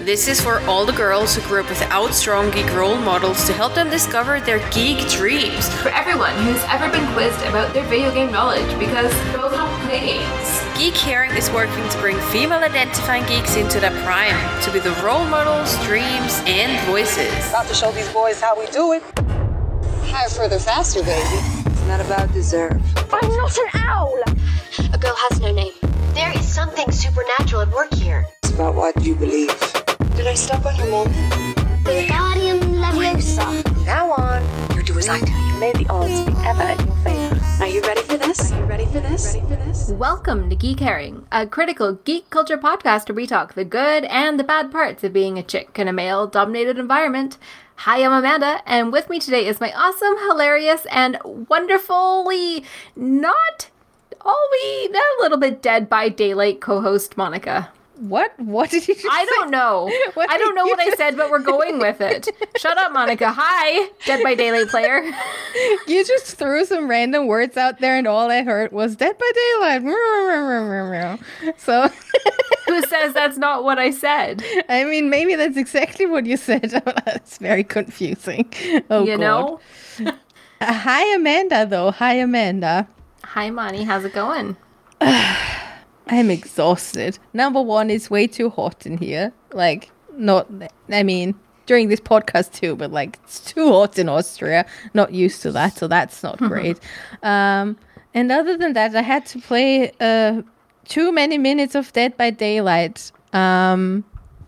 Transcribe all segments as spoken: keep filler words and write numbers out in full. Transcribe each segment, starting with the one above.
This is for all the girls who grew up without strong geek role models to help them discover their geek dreams. For everyone who's ever been quizzed about their video game knowledge because girls don't play games. Geek Caring is working to bring female-identifying geeks into their prime, to be the role models, dreams, and voices. About to show these boys how we do it. Higher, further, faster, baby. It's not about deserve. I'm not an owl! A girl has no name. There is something supernatural at work here. It's about what you believe. Did I step on your mom? Wingardium Leviosa. Now on, you do as I tell you. May the odds be ever in your favor. Are you ready for this? Are you ready for this? Ready for this? Welcome to Geek Caring, a critical geek culture podcast where we talk the good and the bad parts of being a chick in a male-dominated environment. Hi, I'm Amanda, and with me today is my awesome, hilarious, and wonderfully not always a little bit dead by daylight co-host Monica. What? What did you just I say? don't know. I don't know what I said, but we're going with it. Shut up, Monica. Hi, Dead by Daylight player. You just threw some random words out there and all I heard was Dead by Daylight. So who says that's not what I said? I mean, maybe that's exactly what you said. It's very confusing. Oh, you God. know? uh, hi, Amanda, though. Hi, Amanda. Hi, Moni. How's it going? I'm exhausted. Number one, it's way too hot in here. Like, not, I mean, during this podcast too, but like, it's too hot in Austria. Not used to that, so that's not great. um, and other than that, I had to play uh, too many minutes of Dead by Daylight um,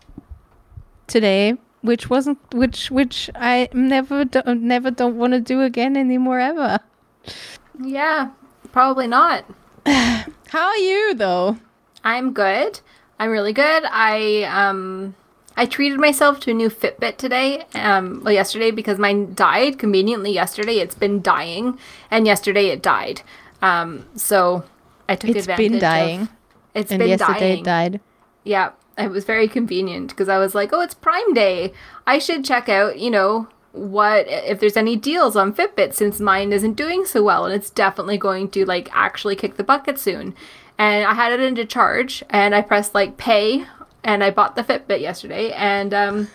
today, which wasn't, which, which I never, do, never don't want to do again anymore ever. Yeah, probably not. How are you, though? I'm good. I'm really good. I um I treated myself to a new Fitbit today. Um, well, yesterday because mine died conveniently. Yesterday, it's been dying, and yesterday it died. Um, so I took It's advantage. been dying. Of, it's and been yesterday dying. it died. Yeah, it was very convenient because I was like, oh, it's Prime Day. I should check out, you know, what if there's any deals on Fitbit since mine isn't doing so well, and it's definitely going to like actually kick the bucket soon. And I had it into charge, and I pressed like pay, and I bought the Fitbit yesterday, and um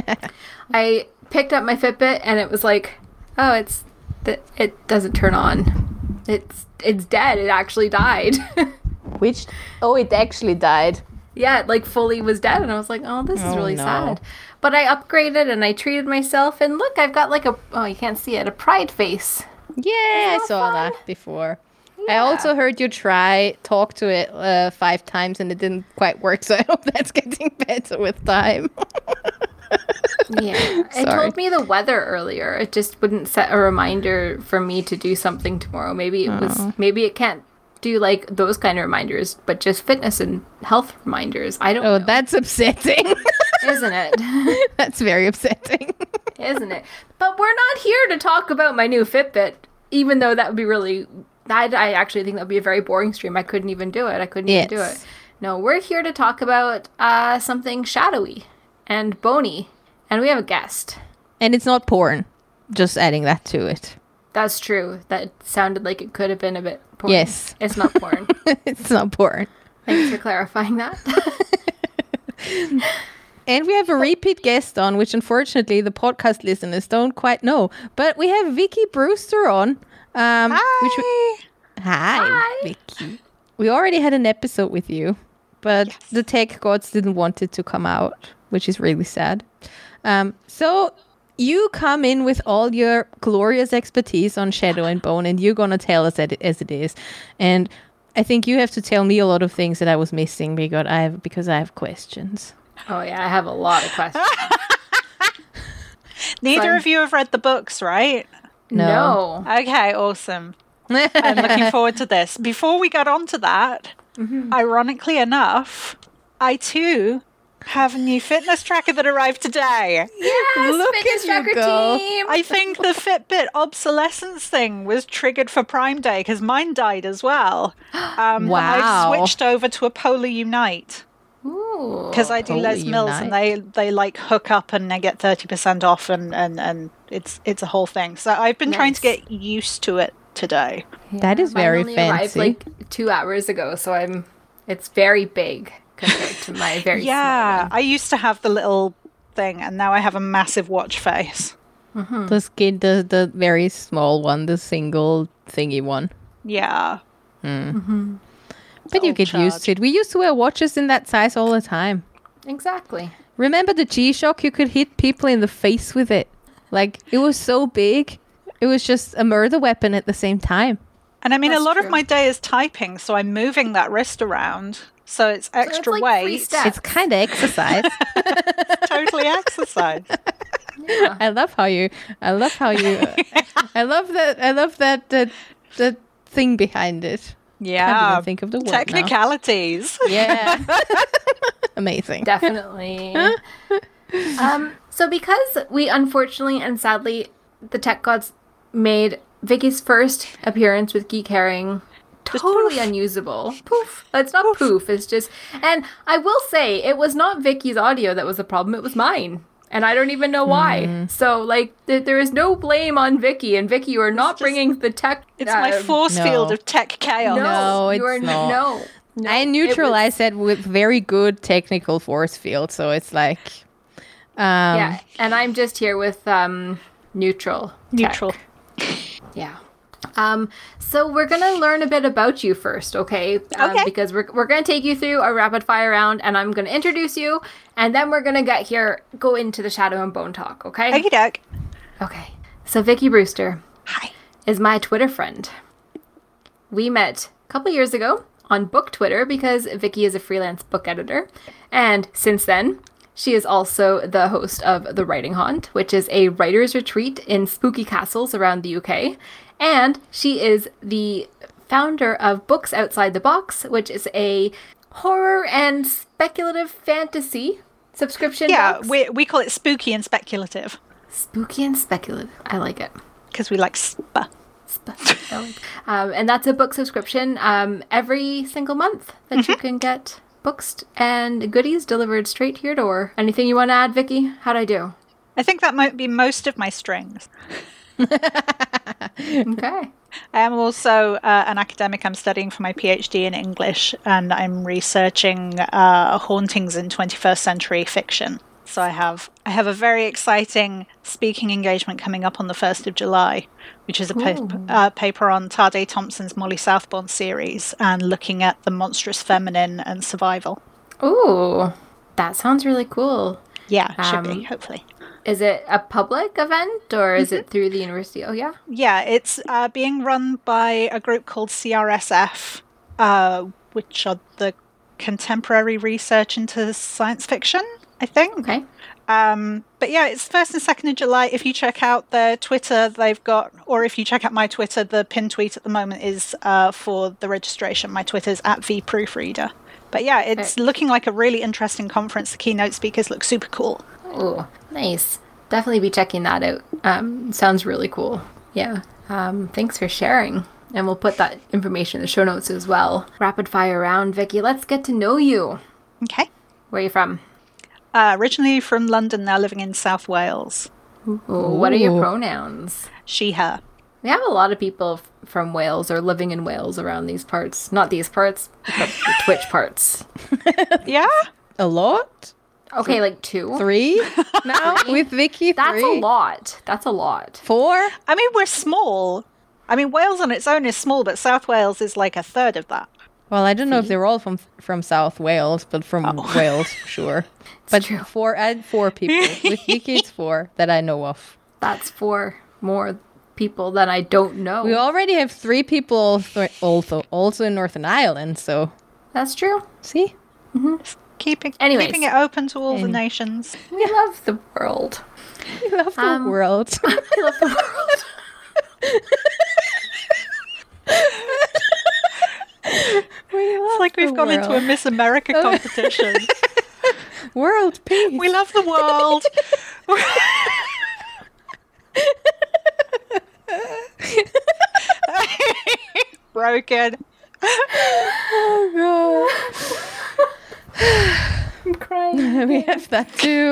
I picked up my Fitbit, and it was like, oh, it's th- it doesn't turn on. It's it's dead. It actually died. Which oh, it actually died. Yeah, it like fully was dead, and I was like, oh, this is Oh, really no. sad. But I upgraded and I treated myself, and look, I've got like a, oh, you can't see it, a pride face. Yeah, I that saw fun? that before. I Yeah. also heard you try talk to it uh, five times and it didn't quite work, so I hope that's getting better with time. Yeah. It Sorry. told me the weather earlier. It just wouldn't set a reminder for me to do something tomorrow. Maybe it was, maybe it can't do like those kind of reminders, but just fitness and health reminders. I don't Oh, know. that's upsetting. Isn't it? That's very upsetting. Isn't it? But we're not here to talk about my new Fitbit, even though that would be really, I, I actually think that would be a very boring stream. I couldn't even do it. I couldn't even do Yes. it. No, we're here to talk about uh, something shadowy and bony, and we have a guest. And it's not porn. Just adding that to it. That's true. That sounded like it could have been a bit porn. Yes. It's not porn. It's not porn. Thanks for clarifying that. And we have a repeat guest on, which unfortunately the podcast listeners don't quite know. But we have Vicky Brewster on. Um, Hi. Which we, hi, Hi. Vicky. We already had an episode with you, but Yes. the tech gods didn't want it to come out, which is really sad. Um, so you come in with all your glorious expertise on Shadow and Bone, and you're going to tell us as it, as it is. And I think you have to tell me a lot of things that I was missing because I have, because I have questions. Oh, yeah. I have a lot of questions. Neither Fun. of you have read the books, right? No. Okay, awesome. I'm looking forward to this. Before we get on to that, ironically enough, I too have a new fitness tracker that arrived today. Yes, Look fitness at you tracker go. team. I think the Fitbit obsolescence thing was triggered for Prime Day because mine died as well. Um, Wow. I've switched over to a Polar Unite Ooh. because I do Polar Les Mills and Unite. they, they like hook up and they get thirty percent off and, and, and it's it's a whole thing. So I've been trying to Nice. get used to it today. That is Mine very only arrived fancy. like two hours ago, so I'm. It's very big compared to my very small Yeah, one. I used to have the little thing, and now I have a massive watch face. The skin, the the very small one, the single thingy one. Yeah. But you all get used charged. to it. We used to wear watches in that size all the time. Exactly. Remember the G-Shock? You could hit people in the face with it. Like, it was so big. It was just a murder weapon at the same time. And I mean, That's a lot true. of my day is typing, so I'm moving that wrist around. So it's extra like free weight. steps. It's kind of exercise. Totally exercise. I love how you. I love how you. I love that. I love that. That the thing behind it. Can't Yeah. even think of the word now. Technicalities. Yeah. Amazing. Definitely. um, so because we unfortunately and sadly, the Tech Gods made Vicky's first appearance with Geek Herring totally unusable. Poof. It's not poof. It's just, and I will say it was not Vicky's audio that was the problem. It was mine. And I don't even know why. So, like, th- there is no blame on Vicky. And Vicky, you are not just- bringing the tech. It's my uh, force no. field of tech chaos. No, No, you it's are, not. No. no. I It was- neutralized that with very good technical force field, so it's like. Um, Yeah, and I'm just here with um, neutral. tech. Neutral. Yeah. Um, so we're gonna learn a bit about you first, okay? Um, Okay. Because we're we're gonna take you through a rapid fire round, and I'm gonna introduce you, and then we're gonna get here, go into the Shadow and Bone talk, okay? Okie doke. Okay. So Vicky Brewster Hi. is my Twitter friend. We met a couple years ago on Book Twitter because Vicky is a freelance book editor, and since then. She is also the host of The Writing Haunt, which is a writer's retreat in spooky castles around the U K. And she is the founder of Books Outside the Box, which is a horror and speculative fantasy subscription Yeah, box. we we call it spooky and speculative Spooky and speculative. I like it. because we like spa. Sp- I like- um, and that's a book subscription um, every single month that you can get books and goodies delivered straight to your door. Anything you want to add, Vicky? How'd I do? I think that might be most of my strings. Okay. I am also uh, an academic. I'm studying for my PhD in English, and I'm researching uh, hauntings in twenty-first century fiction. So I have I have a very exciting speaking engagement coming up on the first of July, which is a pa- uh, paper on Tade Thompson's Molly Southbourne series and looking at the monstrous feminine and survival. Ooh, that sounds really cool. Yeah, should Um, be, hopefully. Is it a public event or is it through the university? Oh, yeah. Yeah, it's uh, being run by a group called C R S F, uh, which are the Contemporary Research into Science Fiction, I think. Okay. Um, but yeah, it's first and second of July. If you check out their Twitter, they've got, or if you check out my Twitter, the pinned tweet at the moment is uh, for the registration. My Twitter's at vproofreader. But yeah, it's Okay. looking like a really interesting conference. The keynote speakers look super cool. Oh, nice. Definitely be checking that out. Um, sounds really cool. Yeah. Um, thanks for sharing. And we'll put that information in the show notes as well. Rapid fire round, Vicky. Let's get to know you. Okay. Where are you from? Uh, originally from London, now living in South Wales. Ooh, what are your Ooh. pronouns? She, her. We have a lot of people f- from Wales or living in Wales around these parts. Not these parts, but the Twitch parts. Yeah? A lot? Okay, like two. Three? Now? With Vicky, That's three? a lot. That's a lot. Four? I mean, we're small. I mean, Wales on its own is small, but South Wales is like a third of that. Well, I don't know if they're all from from South Wales, but from Wales, sure. But true. four, I had four people. With Vicky, it's four that I know of. That's four more people than I don't know. We already have three people also also, also in Northern Ireland, so That's true. see? Keeping, Anyways. keeping it open to all the Any- nations. We love the world. We love the Um, world. We love the world. It's like we've the gone into a world. Miss America competition. World peace. We love the world. Broken. I'm crying. we have that too.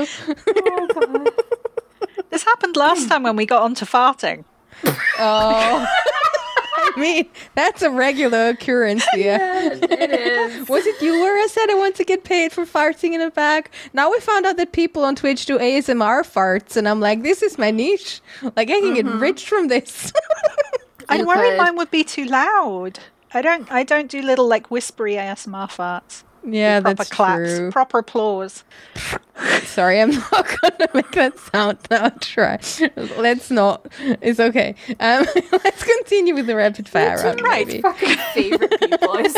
This happened last time when we got onto farting. Oh, I mean, that's a regular occurrence here. Yeah, it is. Was it you where I said I want to get paid for farting in a bag? Now we found out that people on Twitch do A S M R farts, and I'm like, this is my niche. Like, I can get rich from this. I You worry could. mine would be too loud. I don't. I don't do little like whispery A S M R farts. Yeah, proper that's claps, true. proper applause. Sorry, I'm not gonna make that sound now. Try. Let's not. It's okay. Um, let's continue with the rapid fire round. right. maybe. Fucking favorite people, I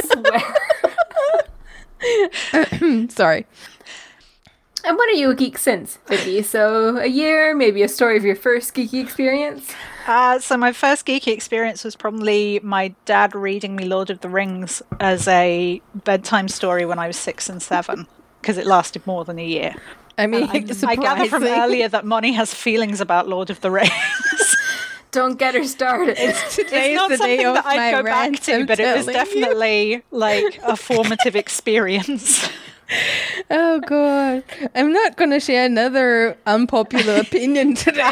swear. Sorry. And what are you a geek since, Vicky? So a year, maybe a story of your first geeky experience? Uh, so my first geeky experience was probably my dad reading me Lord of the Rings as a bedtime story when I was six and seven, because it lasted more than a year. I mean, I, I gather from surprising. earlier that Moni has feelings about Lord of the Rings. Don't get her started. Today It's is not the day something of that I'd my go back rant, to, I'm but it was telling you. definitely like a formative experience. Oh god, I'm not gonna share another unpopular opinion today.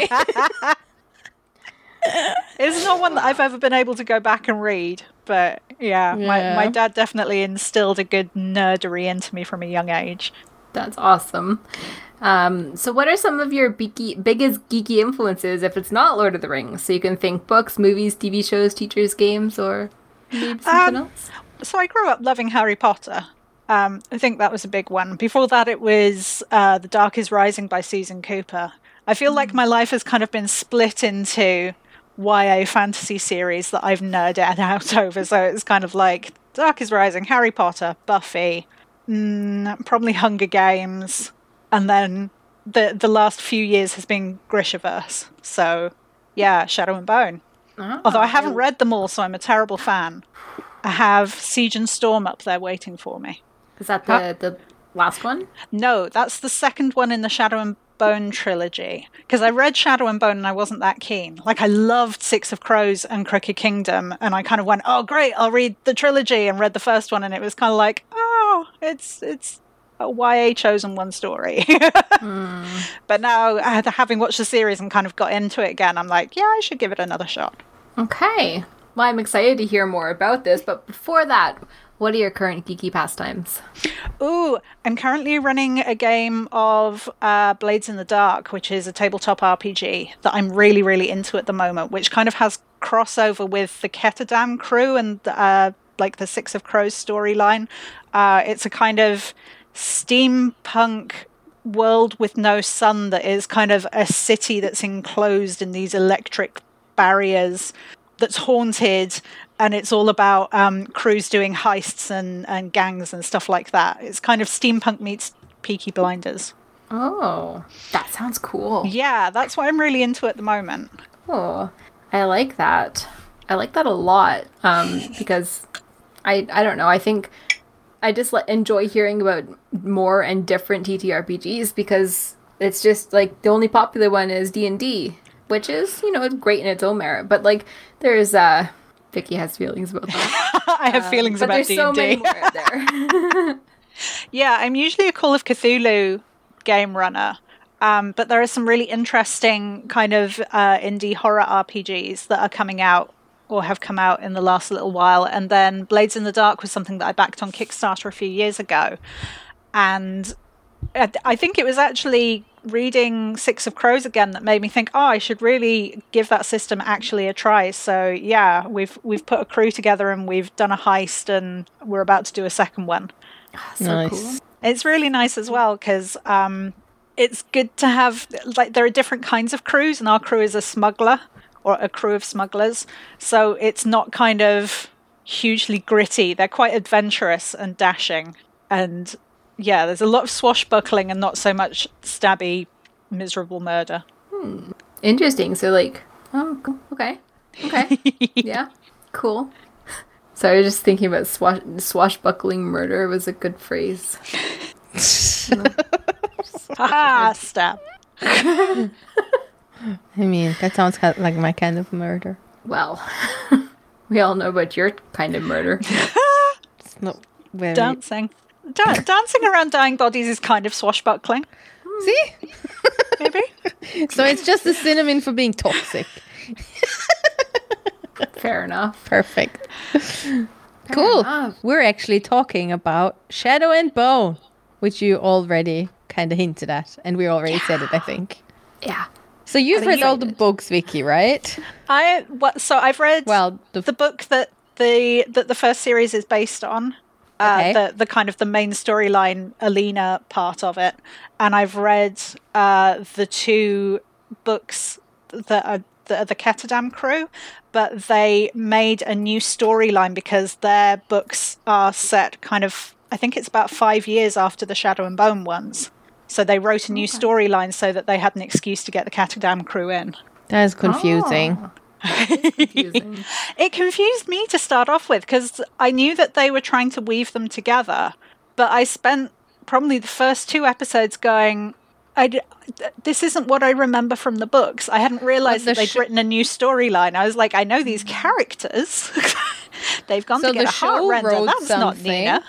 It's not one that I've ever been able to go back and read, but yeah, my, Yeah. my dad definitely instilled a good nerdery into me from a young age. That's awesome. Um, so what are some of your geeky, biggest geeky influences if it's not Lord of the Rings? So you can think books, movies, T V shows, teachers, games, or maybe something Um, else? So I grew up loving Harry Potter. Um, I think that was a big one. Before that, it was uh, The Dark is Rising by Susan Cooper. I feel like my life has kind of been split into Y A fantasy series that I've nerded out over. So it's kind of like Dark is Rising, Harry Potter, Buffy, mm, probably Hunger Games, and then the the last few years has been Grishaverse. So yeah, Shadow and Bone. Oh, Although I haven't read them all, so I'm a terrible fan. I have Siege and Storm up there waiting for me. Is that the, the last one? No, that's the second one in the Shadow and Bone trilogy. Because I read Shadow and Bone and I wasn't that keen. Like, I loved Six of Crows and Crooked Kingdom, and I kind of went, oh, great, I'll read the trilogy, and read the first one, and it was kind of like, oh, it's it's a Y A chosen one story. But now, uh, having watched the series and kind of got into it again, I'm like, yeah, I should give it another shot. Okay. Well, I'm excited to hear more about this, but before that, what are your current geeky pastimes? Ooh, I'm currently running a game of uh, Blades in the Dark, which is a tabletop R P G that I'm really, really into at the moment, which kind of has crossover with the Ketterdam crew and uh, like the Six of Crows storyline. Uh, it's a kind of steampunk world with no sun that is kind of a city that's enclosed in these electric barriers that's haunted, and it's all about um, crews doing heists and, and gangs and stuff like that. It's kind of steampunk meets Peaky Blinders. Oh, that sounds cool. Yeah, that's what I'm really into at the moment. Oh, I like that. I like that a lot um, because I I don't know. I think I just like, enjoy hearing about more and different T T R P Gs because it's just like the only popular one is D and D, which is, you know, it's great in its own merit. But like there's uh, Vicky has feelings about that. I have feelings but about there's D so and many D. more out there. Yeah, I'm usually a Call of Cthulhu game runner. Um, but there are some really interesting kind of uh, indie horror R P Gs that are coming out or have come out in the last little while. And then Blades in the Dark was something that I backed on Kickstarter a few years ago. And I I think it was actually reading Six of Crows again that made me think, oh, I should really give that system actually a try. So yeah, we've we've put a crew together and we've done a heist and we're about to do a second one. So Nice. cool. It's really nice as well because um, it's good to have, like, there are different kinds of crews, and our crew is a smuggler or a crew of smugglers. So it's not kind of hugely gritty. They're quite adventurous and dashing. And yeah, there's a lot of swashbuckling and not so much stabby, miserable murder. Interesting. So like, oh, cool. Okay. Okay. Yeah. Cool. So I was just thinking about swash- swashbuckling murder was a good phrase. Haha, stab. I mean, that sounds ki- like my kind of murder. Well, we all know about your kind of murder. It's not very... Dancing. Da- dancing around dying bodies is kind of swashbuckling, See? maybe? So it's just a synonym for being toxic. Fair enough. Perfect. Cool. enough. We're actually talking about Shadow and Bone, which you already kind of hinted at, and we already said it, I think. Yeah. So you've read all the excited. books, Vicky, right? I what? So I've read Well, the, the book that the that the first series is based on. Uh, Okay. the the kind of the main storyline, Alina part of it, and I've read uh, the two books that are the, the Ketterdam crew, but they made a new storyline because their books are set kind of, I think it's about five years after the Shadow and Bone ones. So they wrote a new storyline so that they had an excuse to get the Ketterdam crew in. that is confusing. Oh. Confusing. It confused me to start off with because I knew that they were trying to weave them together, but I spent probably the first two episodes going, I d- this isn't what I remember from the books. I hadn't realised But that the they'd sh- written a new storyline. I was like, I know these characters. They've gone So to get the a heart show render. wrote That's not something. Nina.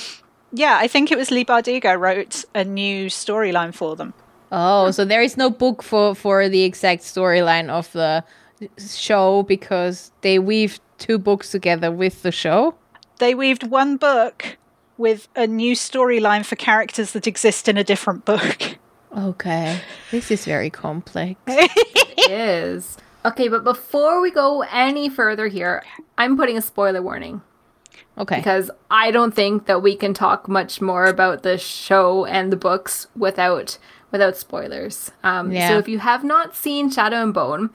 Yeah, I think it was Lee Bardugo wrote a new storyline for them. Oh, so there is no book for, for the exact storyline of the show because they weave two books together with the show? They weaved one book with a new storyline for characters that exist in a different book. Okay. This is very complex. It is. Okay, but before we go any further here, I'm putting a spoiler warning. Okay. Because I don't think that we can talk much more about the show and the books without without spoilers. Um, Yeah. So if you have not seen Shadow and Bone,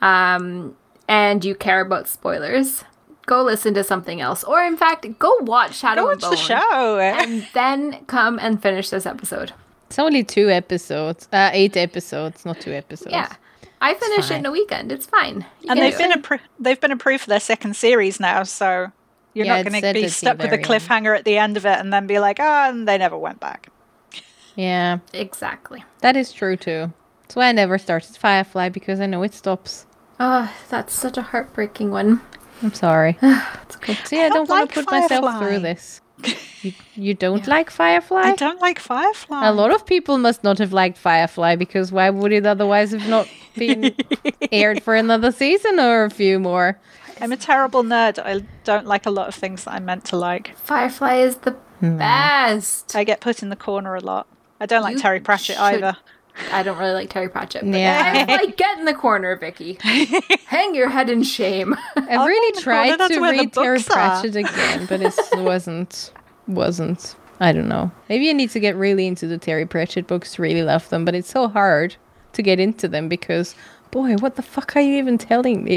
um, and you care about spoilers, go listen to something else. Or in fact, go watch Shadow Go and watch Bone. the show. And then come and finish this episode. It's only two episodes. Uh, eight episodes, not two episodes. Yeah. I finished it fine. in a weekend. It's fine. You And can they've do been it. appro- they've been approved for their second series now, so you're Yeah, not it going to said be at the stuck with a very end. cliffhanger at the end of it and then be like, ah, and they never went back. Yeah, Exactly. that is true too. That's why I never started Firefly because I know it stops. Oh, that's such a heartbreaking one. I'm sorry. It's okay. See, I, don't don't want to like put myself Firefly. through this. You, you don't like Firefly? I don't like Firefly. A lot of people must not have liked Firefly because why would it otherwise have not been aired for another season or a few more? I'm a terrible nerd. I don't like a lot of things that I'm meant to like. Firefly is the best. I get put in the corner a lot. I don't like You Terry Pratchett should- either. I don't really like Terry Pratchett. But Yeah. I like get in the corner, Vicky. Hang your head in shame. I Oh, really the tried corner, that's to where the read Terry books are. Pratchett again, but it wasn't, wasn't. I don't know. Maybe you need to get really into the Terry Pratchett books to really love them, but it's so hard to get into them because, boy, what the fuck are you even telling me?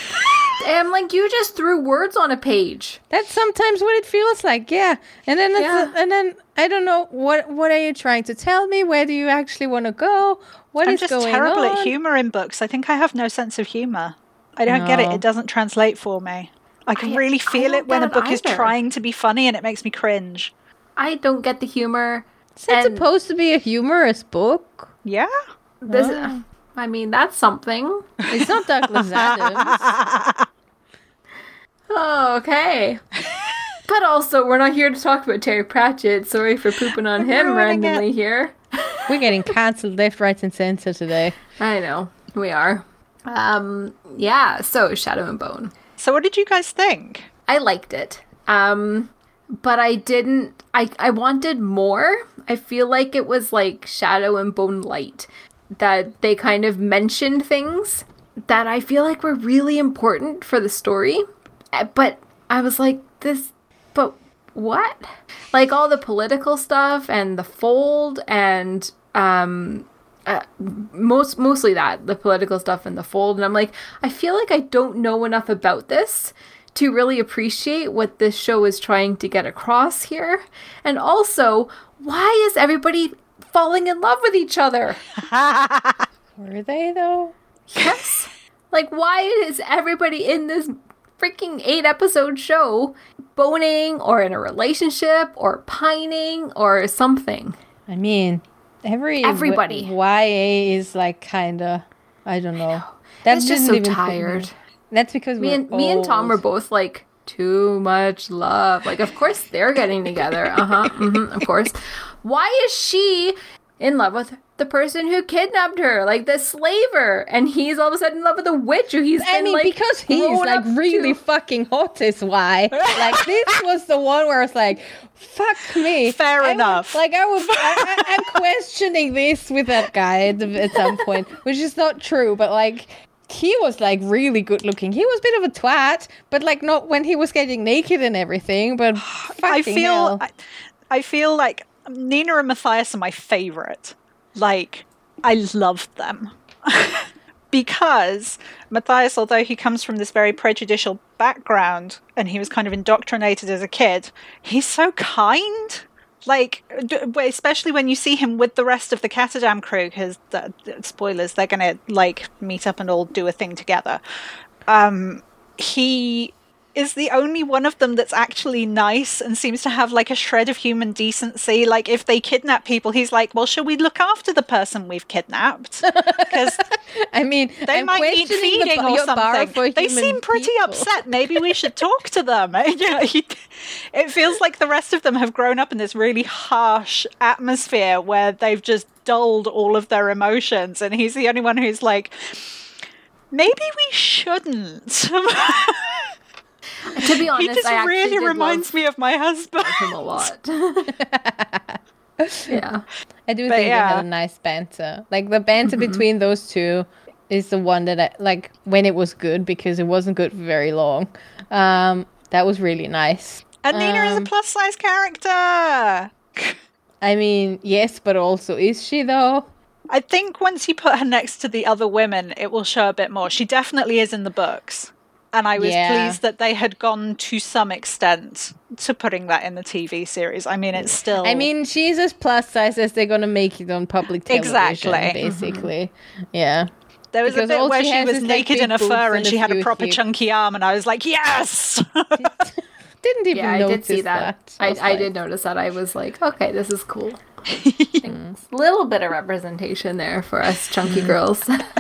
I'm like, you just threw words on a page. That's sometimes what it feels like, yeah. And then, it's Yeah. and then I don't know what what are you trying to tell me? Where do you actually want to go? What I'm is just going terrible on? at humor in books. I think I have no sense of humor. I don't get it. No. It doesn't translate for me. I can I- really I feel don't it when a get it book is either. trying to be funny and it makes me cringe. I don't get the humor. Is it and supposed to be a humorous book? Yeah. This, I mean, that's something. It's not Douglas Adams. Oh, okay. But also, we're not here to talk about Terry Pratchett. Sorry for pooping on him ruining it. randomly here. We're getting cancelled left, right, and centre today. I know, we are. Um, yeah, so Shadow and Bone. So what did you guys think? I liked it. Um, but I didn't, I, I wanted more. I feel like it was like Shadow and Bone light. That they kind of mentioned things that I feel like were really important for the story. Uh, But I was like, this, but what? Like all the political stuff and the fold and um, uh, most mostly that, the political stuff and the fold. And I'm like, I feel like I don't know enough about this to really appreciate what this show is trying to get across here. And also, why is everybody falling in love with each other? Were they, though? Yes. Like, why is everybody in this freaking eight episode show boning or in a relationship or pining or something? I mean, every Everybody. w- Y A is like kind of, I don't know. That It's just didn't so even put me- tired. That's because Me we're and me and Tom were old. both like, too much love. Like, of course they're getting together. Uh huh. Mm-hmm, of course. Why is she in love with the person who kidnapped her, like the slaver, and he's all of a sudden in love with the witch who he's I been, mean, like, because he's grown like up really to. fucking hot is why. Like this was the one where I was like, fuck me. Fair I enough. Was, like I was, I, I, I'm questioning this with that guy at, the, at some point, which is not true, but like. He was like really good looking. He was a bit of a twat, but like not when he was getting naked and everything. But I feel, hell. I, I feel like Nina and Matthias are my favorite. Like, I love them because Matthias, although he comes from this very prejudicial background and he was kind of indoctrinated as a kid, he's so kind. Like, especially when you see him with the rest of the Catadam crew, because, uh, spoilers, they're going to, like, meet up and all do a thing together. Um, he is the only one of them that's actually nice and seems to have, like, a shred of human decency. Like, if they kidnap people, he's like, well, should we look after the person we've kidnapped? Because I mean, they I'm might need questioning the feeding ba- or your bar something. for They human seem pretty people. upset. Maybe we should talk to them. Yeah, he, it feels like the rest of them have grown up in this really harsh atmosphere where they've just dulled all of their emotions, and he's the only one who's like, maybe we shouldn't. To be honest, He just I actually really did reminds love me of my husband. him a lot. Yeah. I do But think yeah. they had a nice banter. Like the banter Mm-hmm. between those two is the one that I like when it was good, because it wasn't good for very long. Um, that was really nice. And Nina is a Um, plus size character. I mean, yes, but also is she though? I think once you put her next to the other women, it will show a bit more. She definitely is in the books. And I was Yeah. pleased that they had gone to some extent to putting that in the T V series. I mean, it's still... I mean, she's as plus size as they're gonna make it on public television. Exactly. Basically, yeah. there was because a bit all where she she has was is, like, naked in big a boobs fur and and she a had a few proper hips. chunky arm, and I was like, yes! Didn't even Yeah, I notice did see that. I, was I like, did notice that. I was like, okay, this is cool. A little bit of representation there for us chunky girls.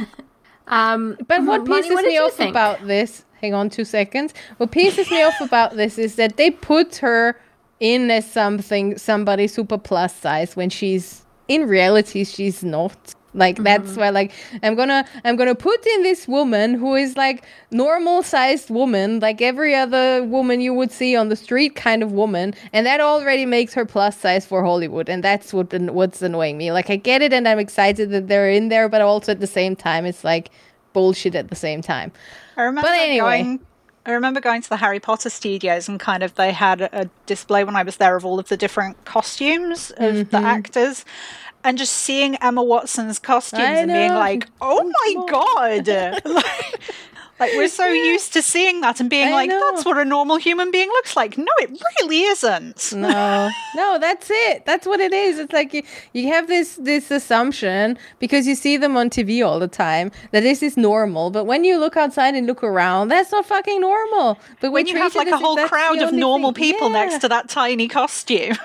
um, But what Monty, pisses what did me you off think? about this, hang on two seconds. What pisses me off about this is that they put her in as something, somebody super plus size when she's, in reality, she's not. Like, that's why, like, I'm gonna, I'm gonna put in this woman who is, like, normal-sized woman, like every other woman you would see on the street kind of woman, and that already makes her plus size for Hollywood, and that's what what's annoying me. Like, I get it, and I'm excited that they're in there, but also at the same time, it's, like, bullshit at the same time. I remember But anyway. going. I remember going to the Harry Potter studios and kind of they had a display when I was there of all of the different costumes of Mm-hmm. the actors, and just seeing Emma Watson's costumes I and being know. like, "Oh my god!" like, like we're so used to seeing that and being I like, know. "That's what a normal human being looks like." No, it really isn't. No, no, that's it. That's what it is. It's like you, you have this this assumption because you see them on T V all the time that this is normal. But when you look outside and look around, that's not fucking normal. But we When you have treat it like as a if whole that's the crowd of only normal thing. people Yeah. next to that tiny costume.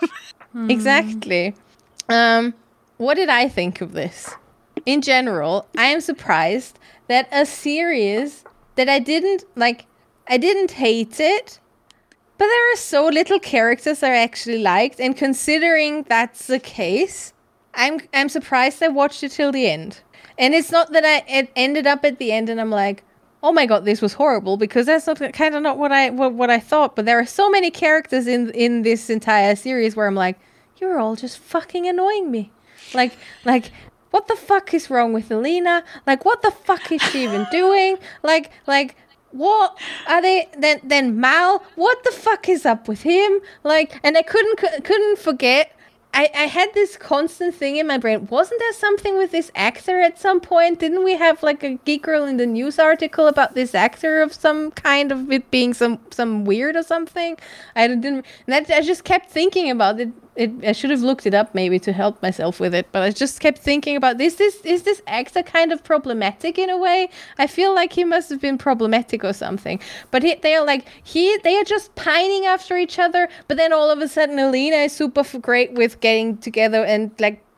Exactly. Um, what did I think of this? In general, I am surprised that a series that I didn't like, I didn't hate it, but there are so little characters I actually liked, and considering that's the case, I'm I'm surprised I watched it till the end. And it's not that I it ended up at the end and I'm like, oh my god, this was horrible, because that's not kind of not what I what, what I thought. But there are so many characters in in this entire series where I'm like, you're all just fucking annoying me. Like like what the fuck is wrong with Alina? Like what the fuck is she even doing? Like like what are they then then Mal? What the fuck is up with him? Like, and I couldn't couldn't forget. I, I had this constant thing in my brain. Wasn't there something with this actor at some point? Didn't we have like a Geek Girl in the news article about this actor of some kind of it being some some weird or something? I didn't. That I just kept thinking about it. It, I should have looked it up maybe to help myself with it, but I just kept thinking about this. This is this actor kind of problematic in a way. I feel like he must have been problematic or something. But he, they are like he, they are just pining after each other. But then all of a sudden, Alina is super f- great with getting together and like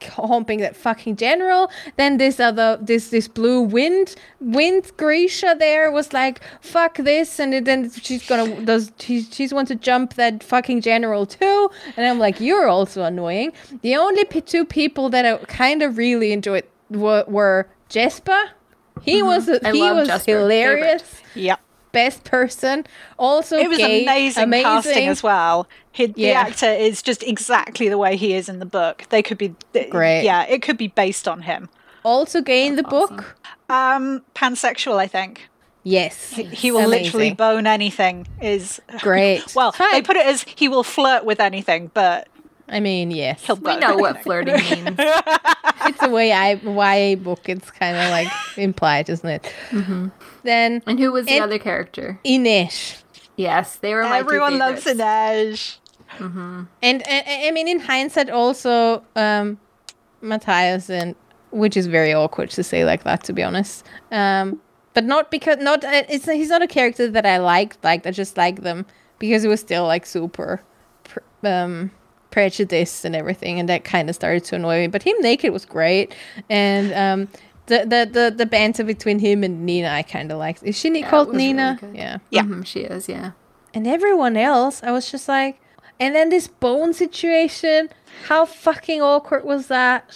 humping that fucking general. Then this other, this this blue wind, wind Grisha there was like, fuck this, and then she's gonna does she, she's want to jump that fucking general too. And I'm like, you're also annoying. The only p- two people that I kind of really enjoyed were, were Jesper. He mm-hmm. was I he was Jesper. hilarious. Favorite. Yep. Best person. Also, it was gay, amazing, amazing casting as well. He, Yeah. The actor is just exactly the way he is in the book. They could be Great. Yeah, it could be based on him. Also gay in the That's book. Um, pansexual, I think. Yes, He, he will amazing. literally bone anything. Is Great. Well, Fine. they put it as he will flirt with anything, but I mean, yes, he'll We bone know what anything. flirting means. it's a way I Y A book. It's kind of like implied, isn't it? Mm-hmm. Then And who was the And- other character? Inesh. Yes, they were my two Everyone loves favorites. Inej. And, and I mean, in hindsight, also um, Matthias, and which is very awkward to say like that, to be honest. Um, but not because not uh, it's he's not a character that I liked. Like I just like them because it was still like super pr- um, prejudiced and everything, and that kind of started to annoy me. But him naked was great, and um, the, the the the banter between him and Nina I kind of liked. Is she Yeah, it called was really Nina? good. Yeah. Yeah. Mhm, she is, yeah. And everyone else, I was just like, and then this bone situation, how fucking awkward was that?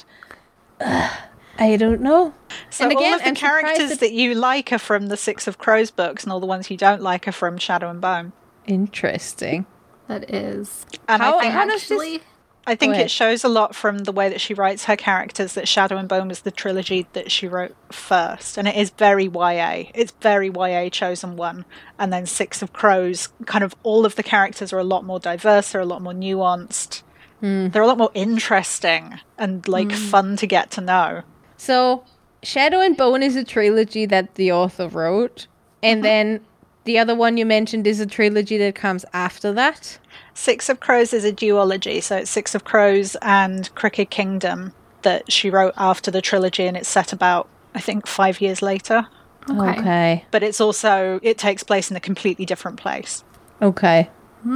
Ugh, I don't know. So and again, all of the I'm surprised characters that- that you like are from the Six of Crows books, and all the ones you don't like are from Shadow and Bone. Interesting. That is. And How- I think, how does this- Actually, I think Go ahead. it shows a lot from the way that she writes her characters that Shadow and Bone was the trilogy that she wrote first. And it is very Y A. It's very Y A Chosen One. And then Six of Crows, kind of all of the characters are a lot more diverse, they're a lot more nuanced. They're a lot more interesting and like fun to get to know. So, Shadow and Bone is a trilogy that the author wrote, and then the other one you mentioned is a trilogy that comes after that. Six of Crows is a duology, so it's Six of Crows and Crooked Kingdom that she wrote after the trilogy, and it's set about, I think, five years later. Okay. Okay. But it's also, it takes place in a completely different place. Okay.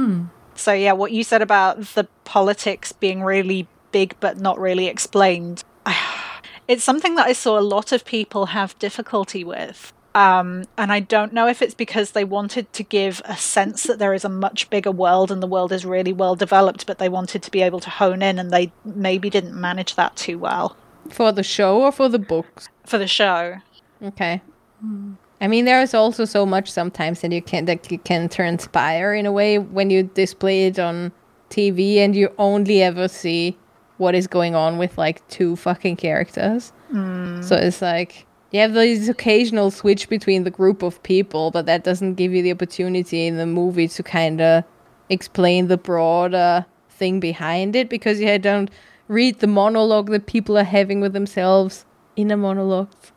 So yeah, what you said about the politics being really big but not really explained, it's something that I saw a lot of people have difficulty with. Um, and I don't know if it's because they wanted to give a sense that there is a much bigger world and the world is really well developed, but they wanted to be able to hone in, and they maybe didn't manage that too well For the show or for the books? for the show. Okay. I mean, there is also so much sometimes that you can that you can transpire in a way when you display it on T V and you only ever see what is going on with like two fucking characters. So it's like you have these occasional switch between the group of people, but that doesn't give you the opportunity in the movie to kind of explain the broader thing behind it, because you don't read the monologue that people are having with themselves, inner monologues.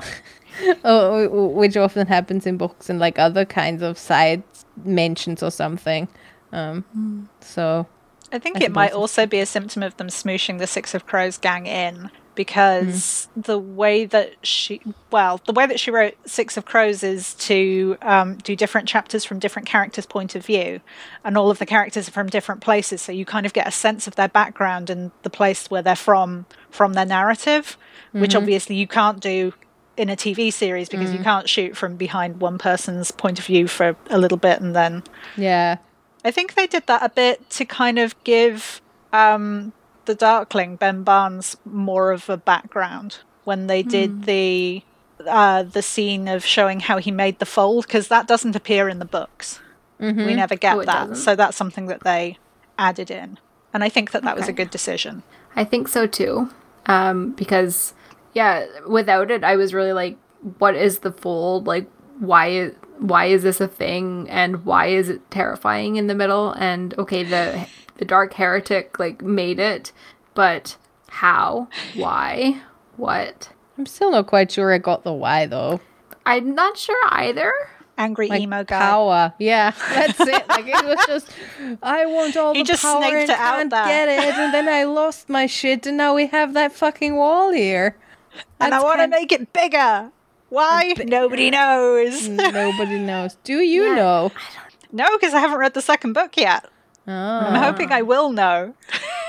Oh, which often happens in books and like other kinds of side mentions or something. Um, so I think I it might suppose also be a symptom of them smooshing the Six of Crows gang in, because the way that she, well, the way that she wrote Six of Crows is to um, do different chapters from different characters' point of view, and all of the characters are from different places, so you kind of get a sense of their background and the place where they're from, from their narrative, which obviously you can't do in a T V series, because you can't shoot from behind one person's point of view for a little bit and then... yeah, I think they did that a bit to kind of give um, the Darkling, Ben Barnes, more of a background when they did the uh, the scene of showing how he made the fold, because that doesn't appear in the books. We never get Oh, it that. doesn't? So that's something that they added in. And I think that that was a Okay. good decision. I think so too. Um, because yeah, without it, I was really like, what is the fold? Like, why is why is this a thing? And why is it terrifying in the middle? And okay, the the dark heretic like made it, but how? Why? What? I'm still not quite sure I got the why though. I'm not sure either. Angry Like emo guy. power, yeah, that's it. Like it was just, I want all He the just power snaked and it out can't there. get it, and then I lost my shit, and now we have that fucking wall here. and I That's want to kind- make it bigger. Why? Nobody knows. Nobody knows. Do you know? No, because I haven't read the second book yet. Oh. I'm hoping I will know.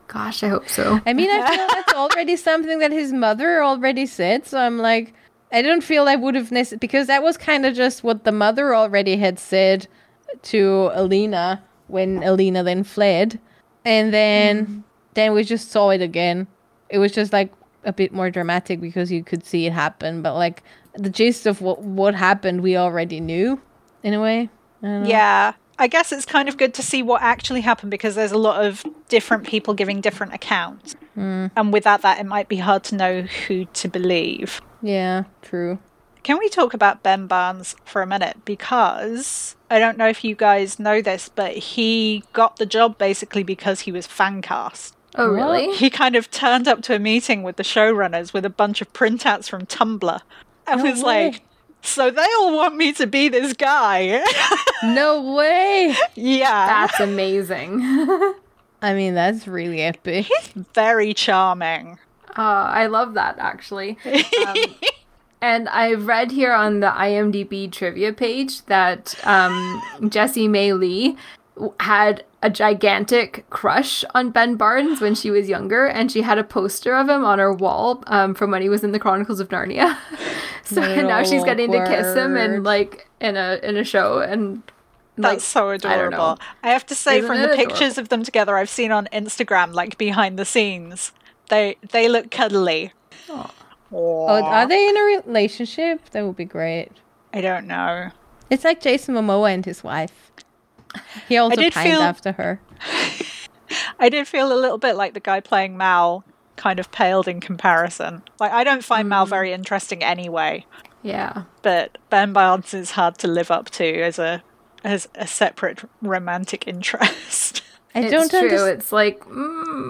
Gosh, I hope so. I mean, I feel that's already something that his mother already said. So I'm like, I don't feel I would have necessarily, because that was kind of just what the mother already had said to Alina when Alina then fled. And then, mm. then we just saw it again. It was just like a bit more dramatic because you could see it happen. But like the gist of what, what happened, we already knew in a way. I don't know. Yeah. I guess it's kind of good to see what actually happened because there's a lot of different people giving different accounts. Mm. And without that, it might be hard to know who to believe. Yeah, true. Can we talk about Ben Barnes for a minute? Because I don't know if you guys know this, but he got the job basically because he was fan cast. Oh, really? He kind of turned up to a meeting with the showrunners with a bunch of printouts from Tumblr. I No was way. like, so they all want me to be this guy. No way. Yeah. That's amazing. I mean, that's really epic. Very charming. Uh, I love that, actually. Um, and I've read here on the IMDb trivia page that um, Jessie May Lee had a gigantic crush on Ben Barnes when she was younger, and she had a poster of him on her wall um, from when he was in the Chronicles of Narnia. So No, now she's getting to kiss him awkward. in like in a in a show, and That's like, so I don't know. adorable. I, have to say, Isn't from it the pictures adorable? of them together I've seen on Instagram, like behind the scenes, they they look cuddly. Oh, are they in a relationship? That would be great. I don't know. It's like Jason Momoa and his wife. He also did pined feel- after her. I did feel a little bit like the guy playing Mal kind of paled in comparison. Like, I don't find Mm. Mal very interesting anyway, yeah. but Ben Barnes is hard to live up to as a as a separate romantic interest. I It's don't true. understand. It's like mm,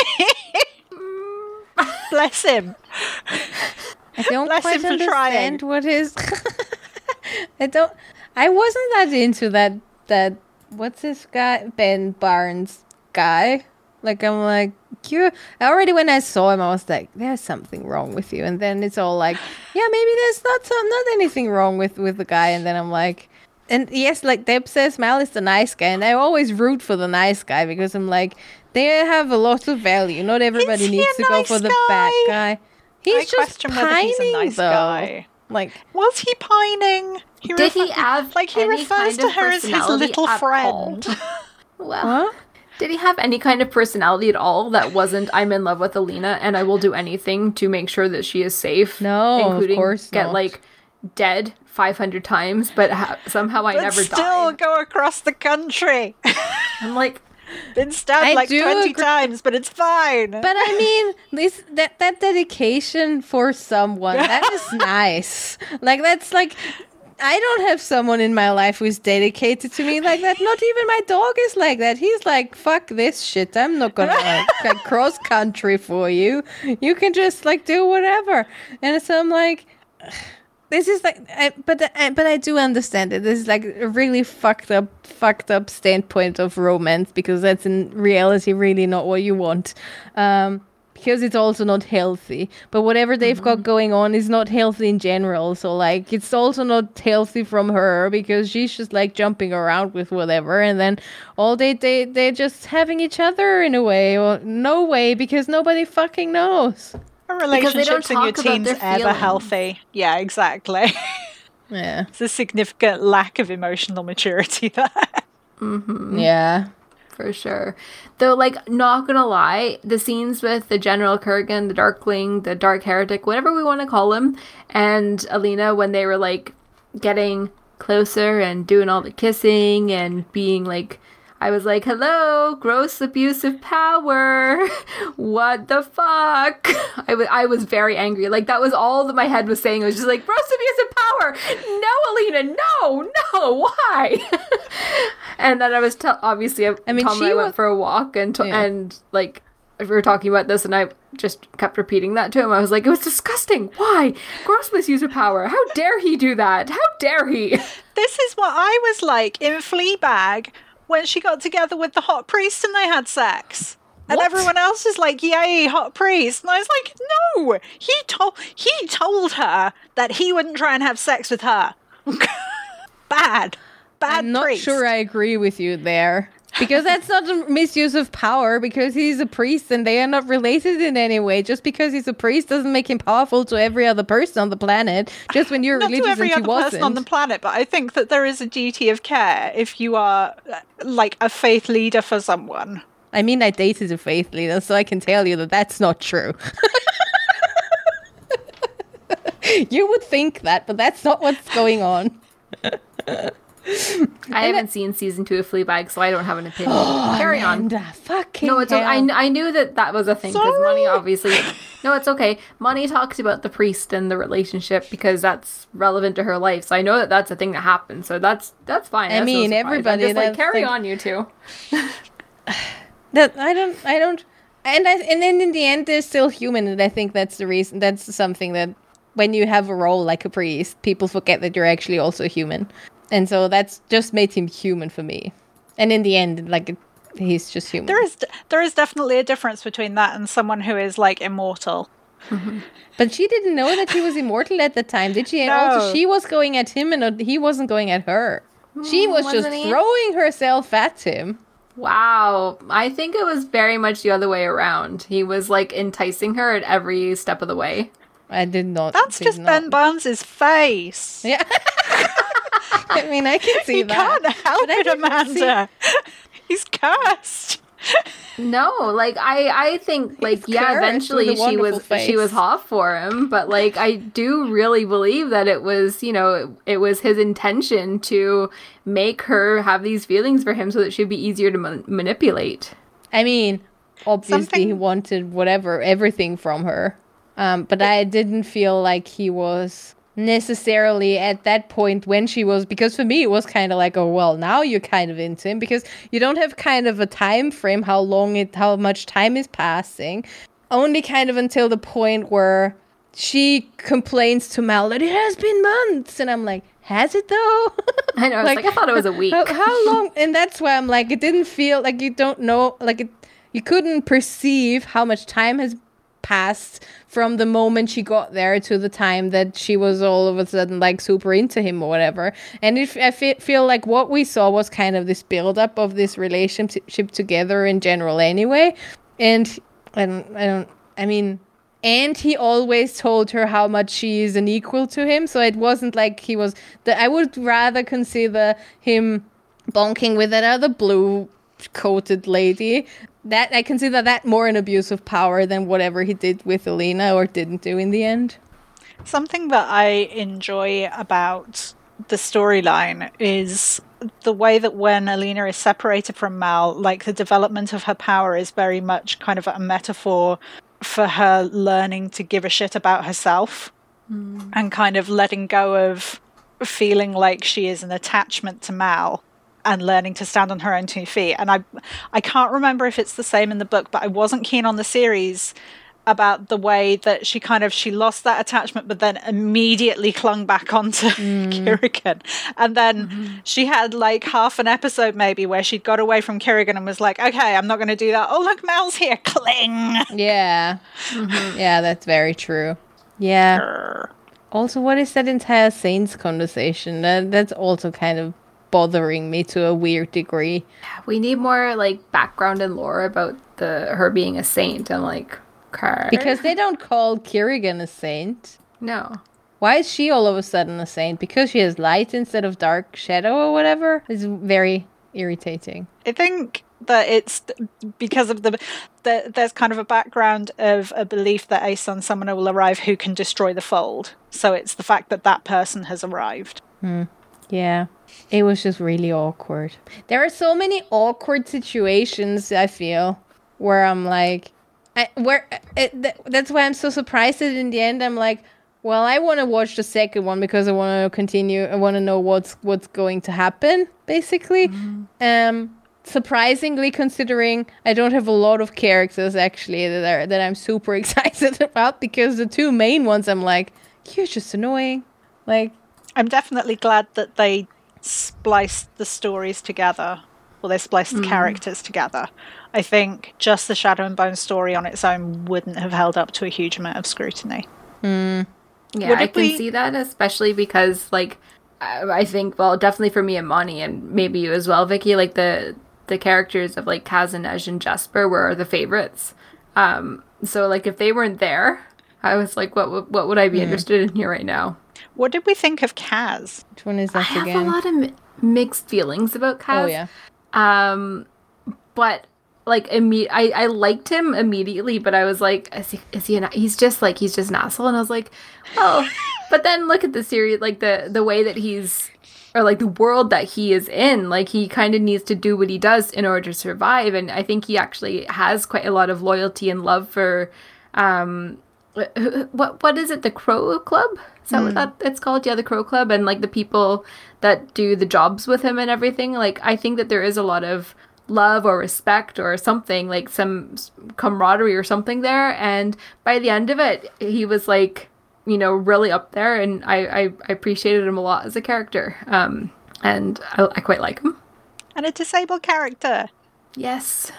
Bless him. I don't Bless quite him for understand trying. what is. I don't. I wasn't that into that. That what's this guy Ben Barnes guy? Like I'm like you. Already when I saw him, I was like, "There's something wrong with you." And then it's all like, "Yeah, maybe there's not some, not anything wrong with with the guy." And then I'm like, and yes, like Deb says, Mal is the nice guy, and I always root for the nice guy because I'm like, they have a lot of value. Not everybody Is he needs a to go nice for the guy? bad guy. He's I just question whether pining, he's a nice though. guy. Like, Was he pining? He Did he refer- have like he any refers kind to of her as his personality little at friend? well, what? did he have any kind of personality at all that wasn't I'm in love with Alina and I will do anything to make sure that she is safe? No, of including course get not. like dead five hundred times, but ha- somehow I But never still died. go across the country. I'm like, Been stabbed I like do twenty agree- times, but it's fine. But I mean, this that that dedication for someone that is nice. Like that's like. I don't have someone in my life who's dedicated to me like that. Not even my dog is like that. He's like, fuck this shit. I'm not gonna like, cross country for you. You can just like do whatever. And so I'm like, this is like, I, but I, but I do understand it. This is like a really fucked up, fucked up standpoint of romance because that's in reality really not what you want. Um, Because it's also not healthy. But whatever they've Mm-hmm. got going on is not healthy in general. So, like, it's also not healthy from her because she's just, like, jumping around with whatever. And then all day, they, they're just having each other in a way. Or no way, because nobody fucking knows. Are Because they don't relationships in your talk about teens their ever feelings. healthy? Yeah, exactly. Yeah. It's a significant lack of emotional maturity there. Yeah. for sure. Though, like, not gonna lie, the scenes with the General Kurgan, the Darkling, the Dark Heretic, whatever we want to call him, and Alina, when they were, like, getting closer and doing all the kissing and being, like, I was like, hello, gross abuse of power. What the fuck? I was, I was very angry. Like, that was all that my head was saying. It was just like, gross abuse of power. No, Alina, no, no, why? And then I was, t- obviously, I, I mean, Tom and she I wa- went for a walk and, to- Yeah. and like, we were talking about this and I just kept repeating that to him. I was like, it was disgusting. Why? Gross misuse of power. How dare he do that? How dare he? This is what I was like in Fleabag when she got together with the hot priest and they had sex. And What? everyone else is like, yay, hot priest. And I was like, no, he told he told her that he wouldn't try and have sex with her. Bad. Bad I'm not priest. sure I agree with you there. Because that's not a misuse of power, because he's a priest and they are not related in any way. Just because he's a priest doesn't make him powerful to every other person on the planet. Just when you're Not religious to every and he other wasn't. person on the planet, but I think that there is a duty of care if you are uh, like a faith leader for someone. I mean, I dated a faith leader, so I can tell you that that's not true. You would think that, but that's not what's going on. I haven't seen season two of Fleabag, so I don't have an opinion. Oh, Carry Amanda, on. Fucking No, it's okay. I, hell. I knew that that was a thing because Sorry. Money obviously. No, it's okay. Money talks about the priest and the relationship because that's relevant to her life. So I know that that's a thing that happened. So that's that's fine. I That's no mean, surprise. everybody, I'm just like that's carry like- on, you two. That I don't, I don't, and I, and then in the end, they're still human, and I think that's the reason. That's something that when you have a role like a priest, people forget that you're actually also human, and so that's just made him human for me. And in the end, like it, he's just human. There is there is definitely a difference between that and someone who is like immortal. But she didn't know that he was immortal at the time, did she? And No. also, she was going at him, and he wasn't going at her. She was just wasn't he? throwing herself at him. Wow. I think it was very much the other way around. He was like enticing her at every step of the way. I did not. That's did just not. Ben Barnes' face. Yeah. I mean, I can see You that. can't help but I it, didn't Amanda. He's cursed. No, like I, I think like yeah, cursed eventually with a she was wonderful she was face. hot for him, but like I do really believe that it was, you know, it, it was his intention to make her have these feelings for him so that she'd be easier to ma- manipulate. I mean, obviously he Something- wanted whatever, everything from her. Um, but I didn't feel like he was necessarily at that point when she was, because for me it was kind of like, oh well, now you're kind of into him, because you don't have kind of a time frame how long it, how much time is passing. Only kind of until the point where she complains to Mal that it has been months, and I'm like, has it though? I know, it's like, I thought it was a week. How, how long? And that's why I'm like, it didn't feel like you don't know, like it, you couldn't perceive how much time has passed from the moment she got there to the time that she was all of a sudden like super into him or whatever. And if I fe- feel like what we saw was kind of this build up of this relationship together in general anyway. And I don't, I don't, I mean, and he always told her how much she is an equal to him. So it wasn't like he was, the, I would rather consider him bonking with that other blue coated lady. That I consider that more an abuse of power than whatever he did with Alina or didn't do in the end. Something that I enjoy about the storyline is the way that when Alina is separated from Mal, like the development of her power is very much kind of a metaphor for her learning to give a shit about herself mm. and kind of letting go of feeling like she is an attachment to Mal and learning to stand on her own two feet. And I I can't remember if it's the same in the book, but I wasn't keen on the series about the way that she kind of, she lost that attachment, but then immediately clung back onto mm. Kirigan. And then mm-hmm. she had like half an episode maybe where she'd got away from Kirigan and was like, okay, I'm not going to do that. Oh, look, Mal's here. Cling. Yeah. Mm-hmm. Yeah, that's very true. Yeah. Grr. Also, what is that entire Saints conversation? That, that's also kind of bothering me to a weird degree. We need more like background and lore about the her being a saint and like okay. Because they don't call Kirigan a saint. No. Why is she all of a sudden a saint? Because she has light instead of dark shadow or whatever? It's very irritating. I think that it's because of the, the there's kind of a background of a belief that a sun summoner will arrive who can destroy the fold. So it's the fact that that person has arrived. Hmm. Yeah. It was just really awkward. There are so many awkward situations, I feel, where I'm like, I, where it, th- that's why I'm so surprised that in the end I'm like, well, I want to watch the second one because I want to continue. I want to know what's what's going to happen, basically. Mm-hmm. Um, surprisingly, considering I don't have a lot of characters actually that are that I'm super excited about, because the two main ones I'm like, you're just annoying. Like, I'm definitely glad that they spliced the stories together. Well, they spliced mm. the characters together. I think just the Shadow and Bone story on its own wouldn't have held up to a huge amount of scrutiny. Mm. Yeah, Would I it can be- see that, especially because, like, I, I think, well, definitely for me and Monty, and maybe you as well, Vicky, like, the the characters of like Kaz and Nej and Jesper were the favorites. Um, so like if they weren't there, I was like, what what, what would I be mm. interested in here right now? What did we think of Kaz? Which one is that I have again? a lot of mi- mixed feelings about Kaz. Oh yeah. Um, but like imme- I I liked him immediately, but I was like, is he, is he an, he's just like he's just an asshole, and I was like, oh. But then look at the series, like the the way that he's, or like the world that he is in, like he kind of needs to do what he does in order to survive, and I think he actually has quite a lot of loyalty and love for, um, what what is it, the Crow Club? Is that mm. what that it's called? Yeah, the Crow Club, and like the people that do the jobs with him and everything. Like I think that there is a lot of love or respect or something, like some camaraderie or something there. And by the end of it, he was like, you know, really up there, and I I, I appreciated him a lot as a character. Um, and I, I quite like him. And a disabled character. Yes,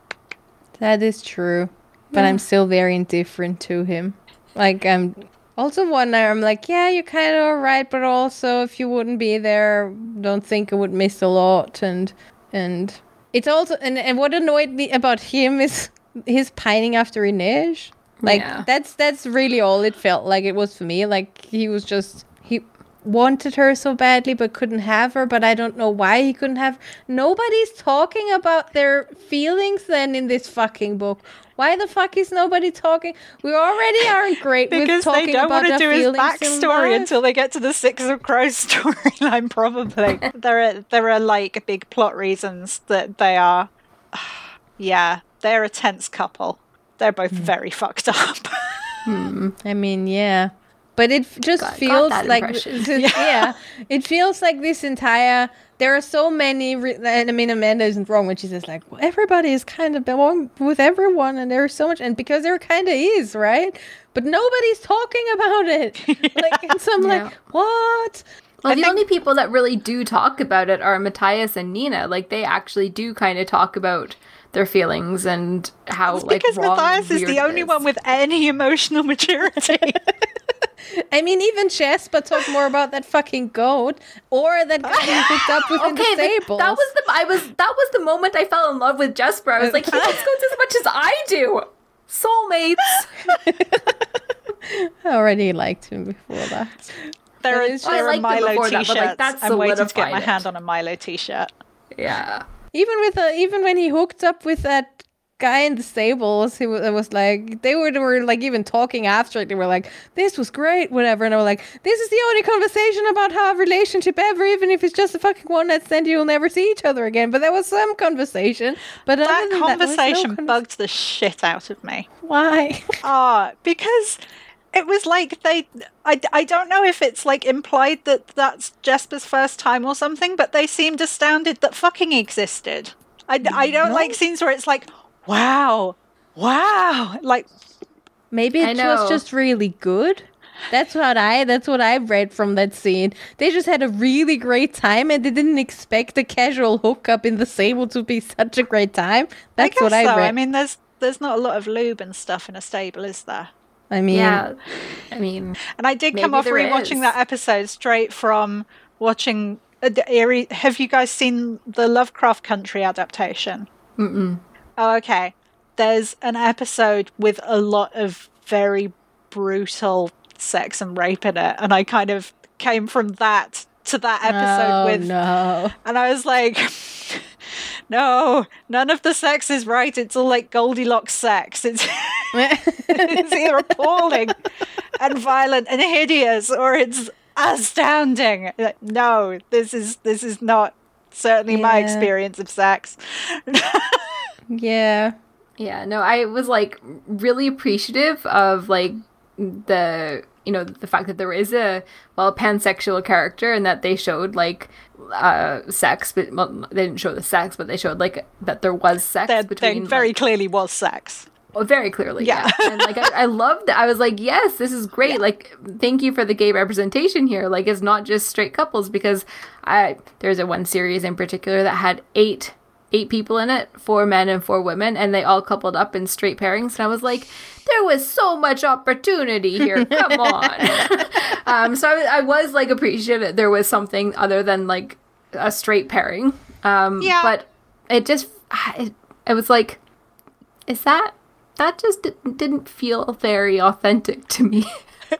that is true. But yeah. I'm still very indifferent to him. Like, I'm also one that I'm like, yeah, you're kind of alright, but also if you wouldn't be there, don't think I would miss a lot. And and it's also, and, and what annoyed me about him is his pining after Inej. Like, yeah. that's that's really all it felt like it was for me. Like, he was just, he wanted her so badly but couldn't have her, but I don't know why he couldn't have. Nobody's talking about their feelings then in this fucking book. Why the fuck is nobody talking? We already aren't great with talking about our feelings. Because they don't want to do his backstory until they get to the Six of Crows storyline, probably. there are there are like big plot reasons that they are, yeah, they're a tense couple. They're both mm. very fucked up. hmm. I mean, yeah. But it just got, feels got like, yeah. yeah, it feels like this entire, there are so many, re- and I mean, Amanda isn't wrong when she says like, well, everybody is kind of belong with everyone, and there's so much, and because there kind of is, right? But nobody's talking about it. Like, and so I'm yeah. like, what? Well, I the think- only people that really do talk about it are Matthias and Nina. Like, they actually do kind of talk about their feelings and how, it's like, because wrong Matthias is the only is. one with any emotional maturity. I mean, even Jesper talked more about that fucking goat, or that guy who hooked up with okay, in the stables. That was the I was that was the moment I fell in love with Jesper. I was like, he loves goats as much as I do. Soulmates. I already liked him before that. There are, there are Milo t-shirts. That, like, that's I'm waiting to get my it. hand on a Milo t-shirt. Yeah. Even with uh, even when he hooked up with that guy in the stables, he was, it was like they were, they were like even talking after it. They were like, "This was great," whatever, and I was like, "This is the only conversation about how a relationship ever, even if it's just a fucking one night stand, you'll never see each other again." But there was some conversation. But that uh, conversation that, no bugged the shit out of me. Why? Ah, uh, because it was like they. I, I don't know if it's like implied that that's Jesper's first time or something, but they seemed astounded that fucking existed. I, I don't no. like scenes where it's like, wow, wow, like maybe it was just really good. That's what I that's what I read from that scene. They just had a really great time and they didn't expect a casual hookup in the stable to be such a great time. That's I what I so. read. I mean, there's there's not a lot of lube and stuff in a stable, is there? I mean, yeah, I mean, and I did come off rewatching is. that episode straight from watching. Uh, have you guys seen the Lovecraft Country adaptation? Mm-mm. Oh, okay. There's an episode with a lot of very brutal sex and rape in it, and I kind of came from that to that episode oh, with, no. and I was like, no, none of the sex is right. It's all like Goldilocks sex. It's it's either appalling and violent and hideous, or it's astounding. Like, no, this is this is not certainly yeah. my experience of sex. yeah. Yeah, no, I was like really appreciative of like the, you know, the fact that there is a, well, a pansexual character and that they showed like uh, sex, but well, they didn't show the sex, but they showed like that there was sex there, between. There very like, clearly was sex. Oh, very clearly, yeah. yeah. And like I, I loved that. I was like, yes, this is great. Yeah. Like, thank you for the gay representation here. Like, it's not just straight couples, because I there's a one series in particular that had eight eight people in it, four men and four women, and they all coupled up in straight pairings. And I was like, there was so much opportunity here. Come on. um, so I, I was like appreciative that there was something other than like a straight pairing. Um, yeah. But it just, it, it was like, is that, that just didn't feel very authentic to me.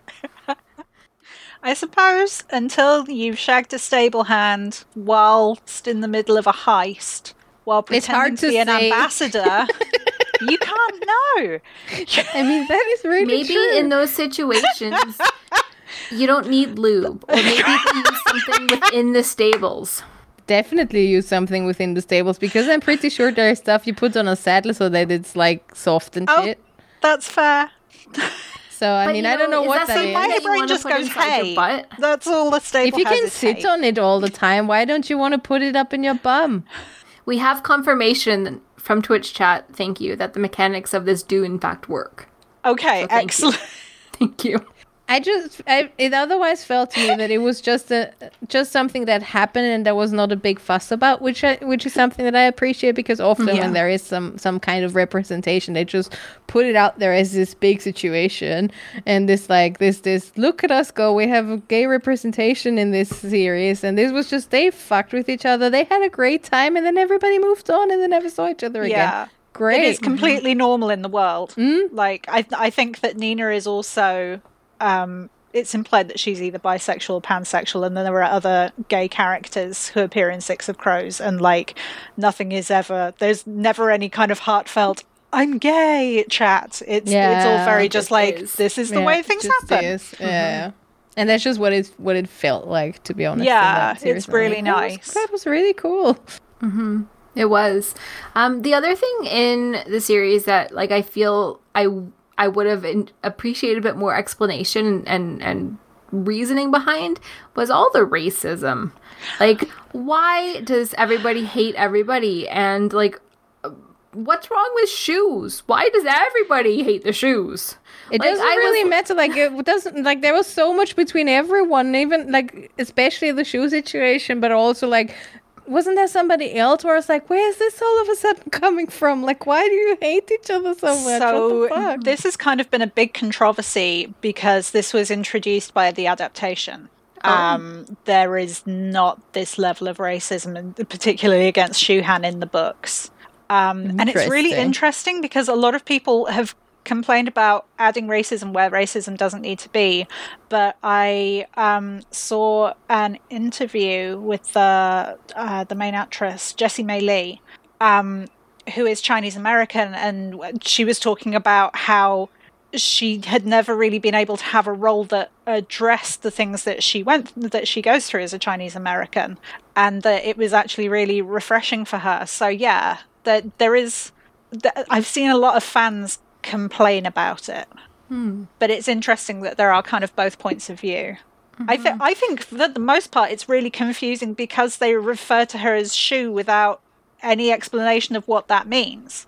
I suppose until you've shagged a stable hand whilst in the middle of a heist, while pretending to, to be an say. ambassador, you can't know. I mean, that is really Maybe true. in those situations, you don't need lube. Or maybe you can use something within the stables. Definitely use something within the stables, because I'm pretty sure there's stuff you put on a saddle so that it's like soft and oh, shit. That's fair. So, I But, mean, you I don't know is what that that something is. My that you brain wanna just put goes, inside your hey, butt? that's all the stable If you has can is sit hay. on it all the time, why don't you want to put it up in your bum? We have confirmation from Twitch chat, thank you, that the mechanics of this do in fact work. Okay, So thank excellent. You. Thank you. I just, I, it otherwise felt to me that it was just a, just something that happened and there was not a big fuss about, which I, which is something that I appreciate, because often Yeah. when there is some, some kind of representation, they just put it out there as this big situation and this like this this look at us go, we have a gay representation in this series, and this was just they fucked with each other, they had a great time, and then everybody moved on and they never saw each other Yeah. again. Great. It is completely normal in the world. Mm. Like, I I think that Nina is also, um, it's implied that she's either bisexual or pansexual, and then there are other gay characters who appear in Six of Crows, and like, nothing is ever, there's never any kind of heartfelt, I'm gay chat. It's Yeah, it's all very it just just like, is. this is the Yeah, way things just happen. is. Yeah. And that's just what it what it felt like, to be honest. in Yeah, that series. it's really That was- nice. That was really cool. It was. Um, the other thing in the series that, like, I feel I I would have in- appreciated a bit more explanation and, and and reasoning behind was all the racism. Like, why does everybody hate everybody? And like, what's wrong with shoes? Why does everybody hate the shoes? It Like, doesn't I really was- matter. Like it doesn't like there was so much between everyone, even like especially the shoe situation, but also like wasn't there somebody else where it's like, where is this all of a sudden coming from? Like, why do you hate each other so much? So what the fuck? this has kind of been a big controversy because this was introduced by the adaptation. Oh. Um, there is not this level of racism, and particularly against Shuhan in the books. Um, and it's really Interesting. interesting because a lot of people have complained about adding racism where racism doesn't need to be. But I um, saw an interview with the uh, the main actress, Jessie May Lee, um, who is Chinese American, and she was talking about how she had never really been able to have a role that addressed the things that she went that she goes through as a Chinese American, and that it was actually really refreshing for her. So yeah, that there is. That I've seen a lot of fans complain about it, Hmm. but it's interesting that there are kind of both points of view. I think I think for the most part it's really confusing because they refer to her as Shu without any explanation of what that means.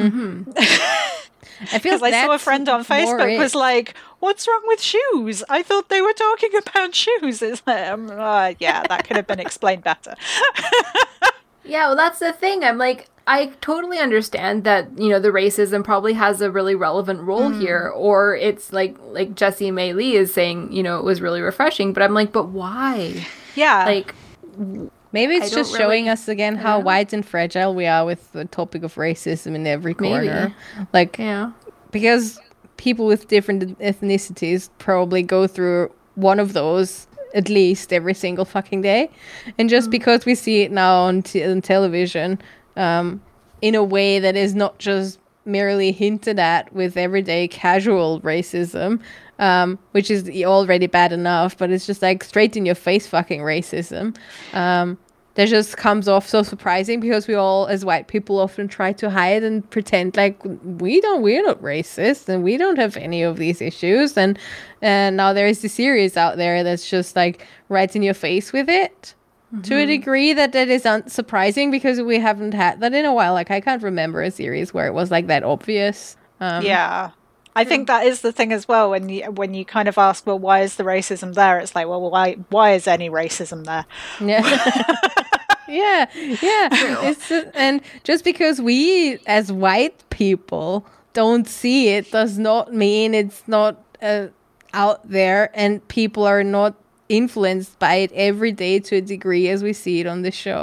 I feel Because I saw a that's friend on more Facebook it. was like, "What's wrong with shoes? I thought they were talking about shoes." It's like, um, uh, yeah, that could have been explained better. Yeah, well, that's the thing. I'm like, I totally understand that, you know, the racism probably has a really relevant role Mm. here, or it's like, like Jessie May Lee is saying, you know, it was really refreshing, but I'm like, but why? Yeah, Like, Maybe I it's don't just showing really- us again how white and fragile we are with the topic of racism in every corner. Like, yeah. because people with different ethnicities probably go through one of those at least every single fucking day, and just because we see it now on, t- on television um, in a way that is not just merely hinted at with everyday casual racism, um, which is already bad enough, but it's just like straight in your face fucking racism. Um, that just comes off so surprising because we all, as white people, often try to hide and pretend like we don't, we're not racist and we don't have any of these issues. And and now there is the series out there that's just like right in your face with it. To a degree that that is unsurprising because we haven't had that in a while. Like I can't remember a series where it was like that obvious. Um, yeah. I think that is the thing as well. When you when you kind of ask, well, why is the racism there? It's like, well, why why is any racism there? Yeah. yeah. Yeah. It's just, and just because we as white people don't see it does not mean it's not uh, out there and people are not influenced by it every day to a degree as we see it on the show.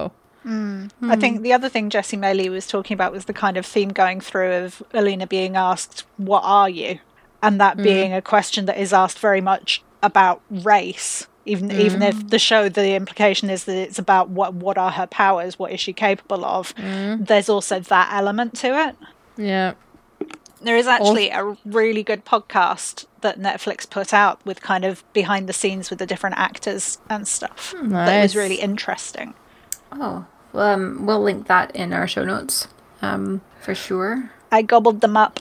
Mm. I think the other thing Jessie Maley was talking about was the kind of theme going through of Alina being asked, what are you? And that mm. being a question that is asked very much about race. Even mm. even if the show, the implication is that it's about what, what are her powers, what is she capable of, mm. there's also that element to it. Yeah. There is actually a really good podcast that Netflix put out with kind of behind the scenes with the different actors and stuff. Nice. That was really interesting. Oh, well, um, we'll link that in our show notes, um, for sure. I gobbled them up.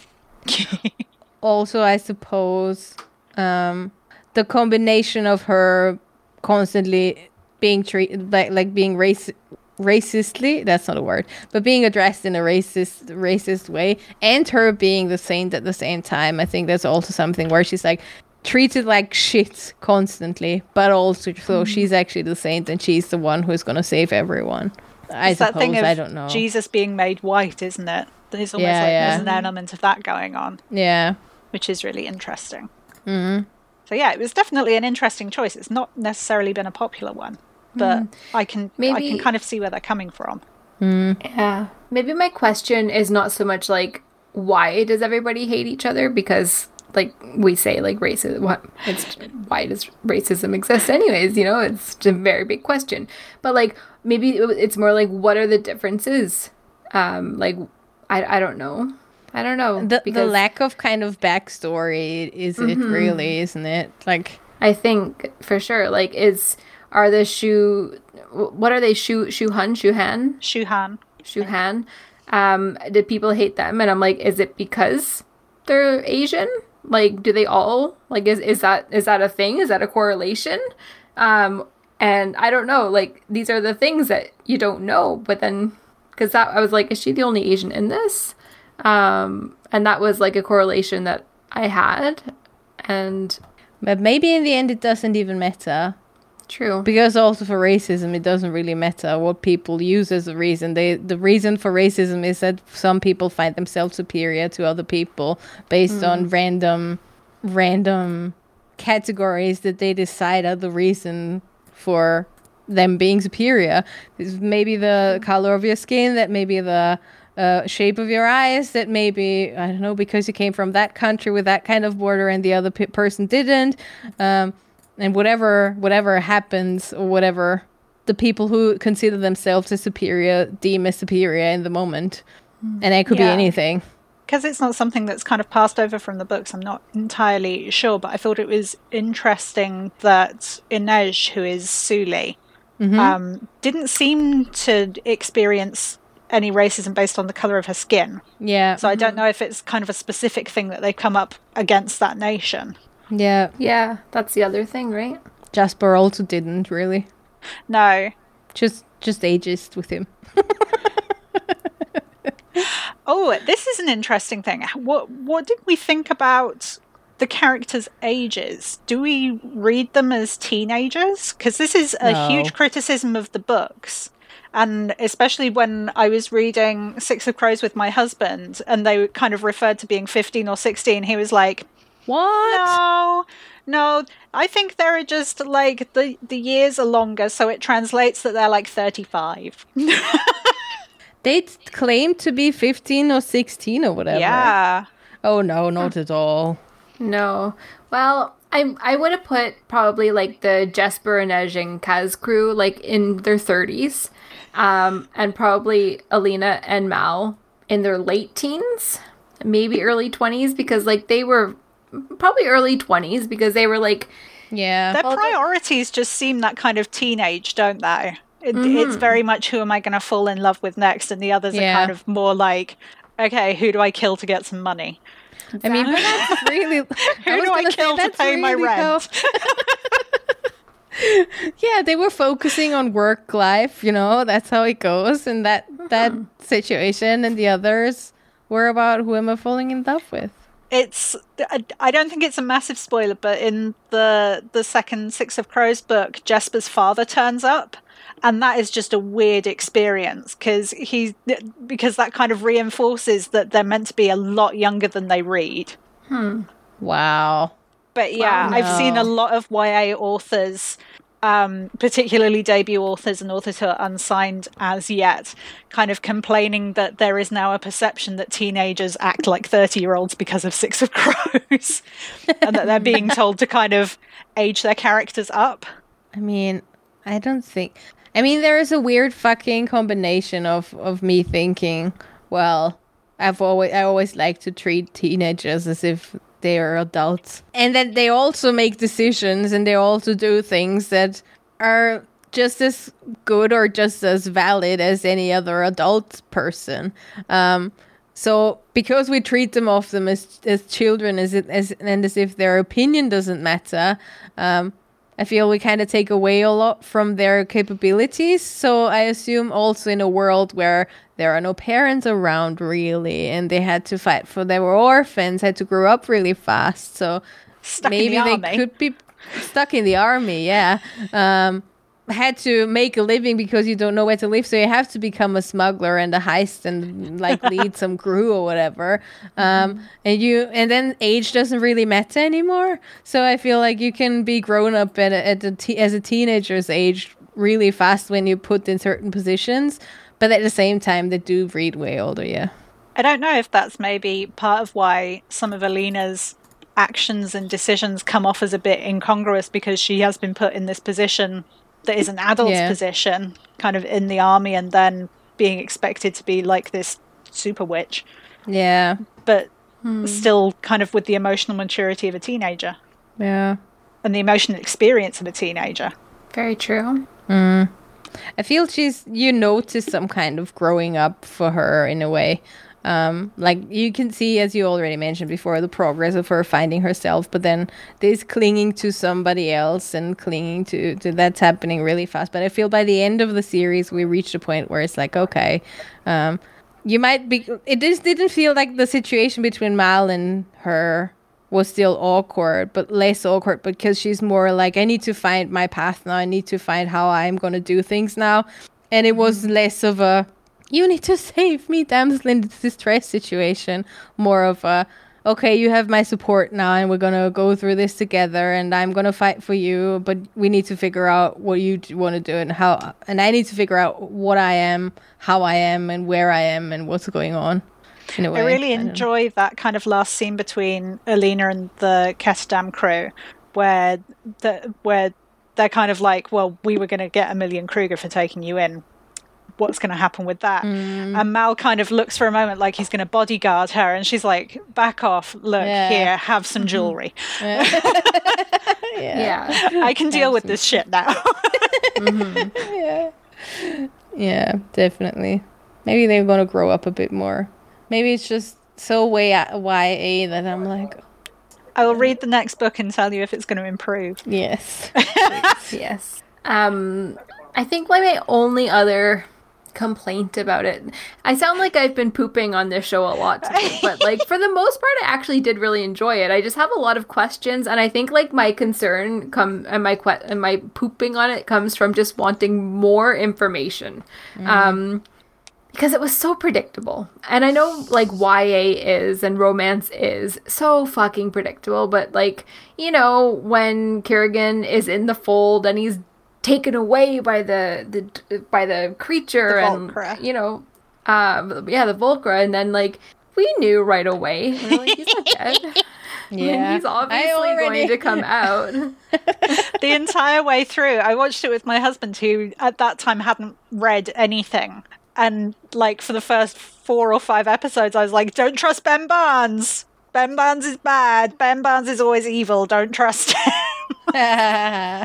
Also, I suppose um, the combination of her constantly being treated like like being race racistly, that's not a word, but being addressed in a racist racist way, and her being the saint at the same time, I think that's also something where she's like treated like shit constantly, but also so mm. she's actually the saint and she's the one who's going to save everyone. I it's suppose, that thing of I don't know. Jesus being made white, isn't it? There's almost yeah, like yeah. there's an element of that going on. Yeah. Which is really interesting. Mm-hmm. So yeah, it was definitely an interesting choice. It's not necessarily been a popular one, but mm. I can Maybe... I can kind of see where they're coming from. Mm. Yeah. Maybe my question is not so much like, why does everybody hate each other? Because like we say, like racism, what it's why does racism exist anyways? You know, it's a very big question. But like maybe it's more like, what are the differences? Um, like I I don't know. I don't know. The the lack of kind of backstory is mm-hmm. it really, isn't it? Like I think for sure. Like is are the Shu what are they Shu Shu Han Shu Han Shu Han Shu Han? Um, did people hate them? And I'm like, is it because they're Asian? Like, do they all like is is that is that a thing? Is that a correlation? Um, and I don't know. Like these are the things that you don't know. But then because that I was like, is she the only Asian in this? Um, and that was like a correlation that I had, and but maybe in the end it doesn't even matter. True, because also for racism it doesn't really matter what people use as a reason. They the reason for racism is that some people find themselves superior to other people based mm. on random, random categories that they decide are the reason for them being superior. It's maybe the color of your skin, that maybe the Uh, shape of your eyes, that maybe, I don't know, because you came from that country with that kind of border and the other pe- person didn't, um, and whatever whatever happens, or whatever the people who consider themselves as superior deem as superior in the moment. Mm. And it could yeah. be anything. Because it's not something that's kind of passed over from the books, I'm not entirely sure, but I thought it was interesting that Inej, who is Suli, mm-hmm. um, didn't seem to experience any racism based on the color of her skin. Yeah. So I don't know if it's kind of a specific thing that they come up against that nation. Yeah. Yeah, that's the other thing, right? Jasper also didn't really. No. Just just ageist with him. Oh, this is an interesting thing. What what did we think about the characters' ages? Do we read them as teenagers? Because this is a no. huge criticism of the books. And especially when I was reading Six of Crows with my husband and they kind of referred to being fifteen or sixteen, he was like, what? No, no, I think they're just like the, the years are longer, so it translates that they're like thirty-five. They claim to be fifteen or sixteen or whatever. Yeah. Oh, no, not at all. No. Well, I I would have put probably like the Jesper, Inej, and Kaz crew like in their thirties. Um, and probably Alina and Mal in their late teens, maybe early twenties, because like they were probably early twenties because they were like, yeah, their well, priorities just seem that kind of teenage, don't they? It, mm-hmm. It's very much who am I going to fall in love with next, and the others yeah. are kind of more like, okay, who do I kill to get some money? I mean, but that's really who I do I kill to pay really my rent? Yeah, they were focusing on work life, you know, that's how it goes in that that mm-hmm. situation, and the others were about who am I falling in love with. It's I don't think it's a massive spoiler, but in the the second Six of Crows book, Jesper's father turns up, and that is just a weird experience because he because that kind of reinforces that they're meant to be a lot younger than they read. Hmm. Wow. But yeah, wow, no. I've seen a lot of Y A authors um, particularly debut authors and authors who are unsigned as yet, kind of complaining that there is now a perception that teenagers act like thirty-year-olds because of Six of Crows, and that they're being told to kind of age their characters up. I mean, I don't think... I mean, there is a weird fucking combination of, of me thinking, well, I've always I always like to treat teenagers as if they are adults. And that they also make decisions and they also do things that are just as good or just as valid as any other adult person. Um, so because we treat them of them as as children as it as and as if their opinion doesn't matter, um, I feel we kind of take away a lot from their capabilities. So I assume also in a world where there are no parents around really, and they had to fight for they were orphans, had to grow up really fast. So Stuck maybe in the they army. could be stuck in the army, yeah. Um, had to make a living because you don't know where to live, so you have to become a smuggler and a heist and like lead some crew or whatever. Um, mm-hmm. And you and then age doesn't really matter anymore. So I feel like you can be grown up at a, at a te- as a teenager's age really fast when you put in certain positions. But at the same time, they do read way older, yeah. I don't know if that's maybe part of why some of Alina's actions and decisions come off as a bit incongruous, because she has been put in this position that is an adult's Yeah. position, kind of in the army, and then being expected to be like this super witch, Yeah, but still kind of with the emotional maturity of a teenager yeah. and the emotional experience of a teenager. Very true. I feel she's, you notice some kind of growing up for her in a way. Um, like you can see, as you already mentioned before, the progress of her finding herself, but then this clinging to somebody else and clinging to, to that's happening really fast. But I feel by the end of the series, we reached a point where it's like, okay, um, you might be, it just didn't feel like the situation between Mal and her was still awkward, but less awkward because she's more like, I need to find my path now. I need to find how I'm going to do things now. And it was less of a, you need to save me, damsel in distress situation. More of a, okay, you have my support now and we're going to go through this together and I'm going to fight for you, but we need to figure out what you want to do and how, and I need to figure out what I am, how I am and where I am and what's going on. In a way. I really I don't know. enjoy that kind of last scene between Alina and the Ketterdam crew, where the where they're kind of like, well, we were going to get Amelia Kruger for taking you in. What's going to happen with that? Mm. And Mal kind of looks for a moment like he's going to bodyguard her, and she's like, back off, look, Yeah. here, have some jewelry. Yeah. Yeah. I can deal with this shit now. yeah. Yeah, definitely. Maybe they're going to grow up a bit more. Maybe it's just so way Y A that I'm like, I will read the next book and tell you if it's going to improve. yes. Yes. Um, I think like my only other complaint about it, I sound like I've been pooping on this show a lot today, but like for the most part, I actually did really enjoy it. I just have a lot of questions, and I think like my concern come and my que- and my pooping on it comes from just wanting more information. Um, because it was so predictable. And I know, like, Y A is and romance is so fucking predictable, but, like, you know, when Kerrigan is in the fold and he's taken away by the, the by the creature The and, Volcra. you know, uh, yeah, the Volcra, and then, like, we knew right away. We were like, he's not dead. Yeah. He's I obviously already- going to come out. The entire way through, I watched it with my husband, who at that time hadn't read anything. And, like, for the first four or five episodes, I was like, don't trust Ben Barnes. Ben Barnes is bad. Ben Barnes is always evil. Don't trust him. yeah.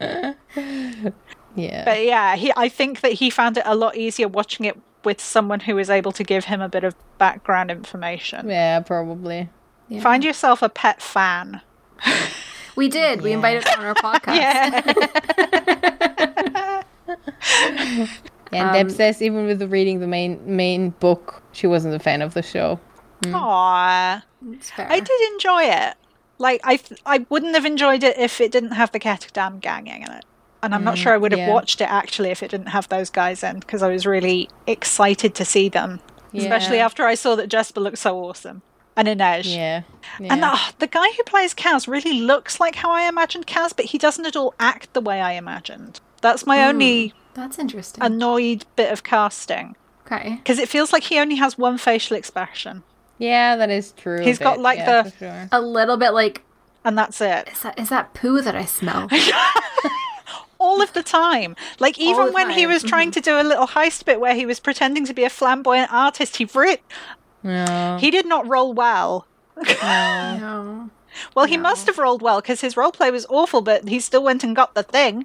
But yeah, he, I think that he found it a lot easier watching it with someone who was able to give him a bit of background information. Yeah, probably. Yeah. Find yourself a pet fan. We did. We invited her on our podcast. Yeah. And Um, Deb says even with the reading the main main book, she wasn't a fan of the show. Aww. It's fair. I did enjoy it. Like, I th- I wouldn't have enjoyed it if it didn't have the Ketterdam gang in it. And I'm not sure I would have yeah. watched it, actually, if it didn't have those guys in, because I was really excited to see them. Especially Yeah. after I saw that Jesper looked so awesome. and Inej. Yeah. yeah. And uh, the guy who plays Kaz really looks like how I imagined Kaz, but he doesn't at all act the way I imagined. That's my only That's interesting. annoyed bit of casting. Okay. Because it feels like he only has one facial expression. Yeah, that is true. He's a got, bit, like, yeah, the- for sure. A little bit like, And that's it. is that is that poo that I smell? All of the time. Like, even the when he time. was trying to do a little heist bit where he was pretending to be a flamboyant artist, he re- No. he did not roll well. No. Well, he must have rolled well because his roleplay was awful, but he still went and got the thing.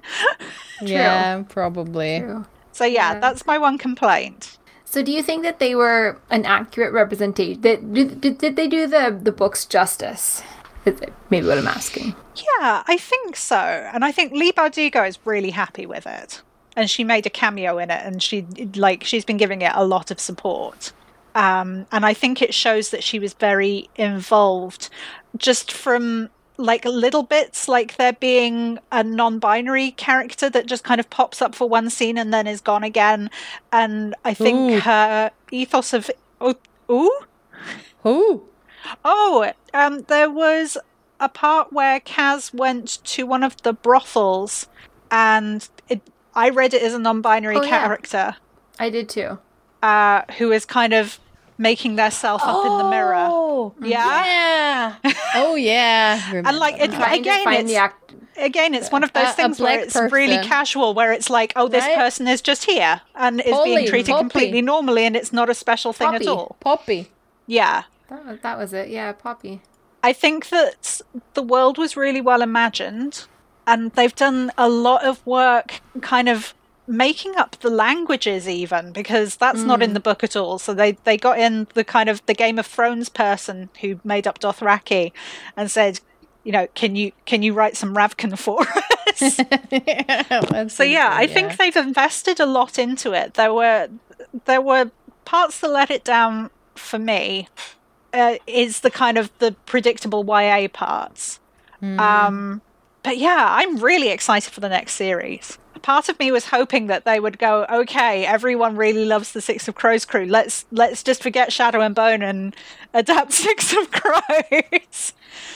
Yeah, probably. True. So yeah, Yeah. that's my one complaint. So do you think that they were an accurate representation? Did, did, did, did they do the, the books justice? Is it maybe what I'm asking. Yeah, I think so. And I think Lee Bardugo is really happy with it. And she made a cameo in it, and she like she's been giving it a lot of support. Um, and I think it shows that she was very involved, just from like little bits, like there being a non-binary character that just kind of pops up for one scene and then is gone again. And I think Ooh. her ethos of oh, ooh. Who? Oh, um, there was a part where Kaz went to one of the brothels, and it, I read it as a non-binary Oh, yeah. character I did too. uh, who is kind of making their self up in the mirror. Oh, Yeah, yeah. Oh, yeah. and like it, Trying to again, find it's the act- again, it's one of those A- a things where black it's really person. casual, where it's like, oh, this Right? person is just here and is Polly, being treated Poppy. completely normally, and it's not a special thing Poppy. at all. Poppy. Yeah. That was, that was it. Yeah, Poppy. I think that the world was really well imagined, and they've done a lot of work kind of making up the languages even, because that's not in the book at all. So they, they got in the kind of the Game of Thrones person who made up Dothraki and said, you know, can you can you write some Ravkan for us? That's So yeah, I yeah. think they've invested a lot into it. There were there were parts that let it down for me. Uh, is the kind of the predictable Y A parts. Um, but yeah, I'm really excited for the next series. Part of me was hoping that they would go, okay, everyone really loves the Six of Crows crew. Let's let's just forget Shadow and Bone and adapt Six of Crows.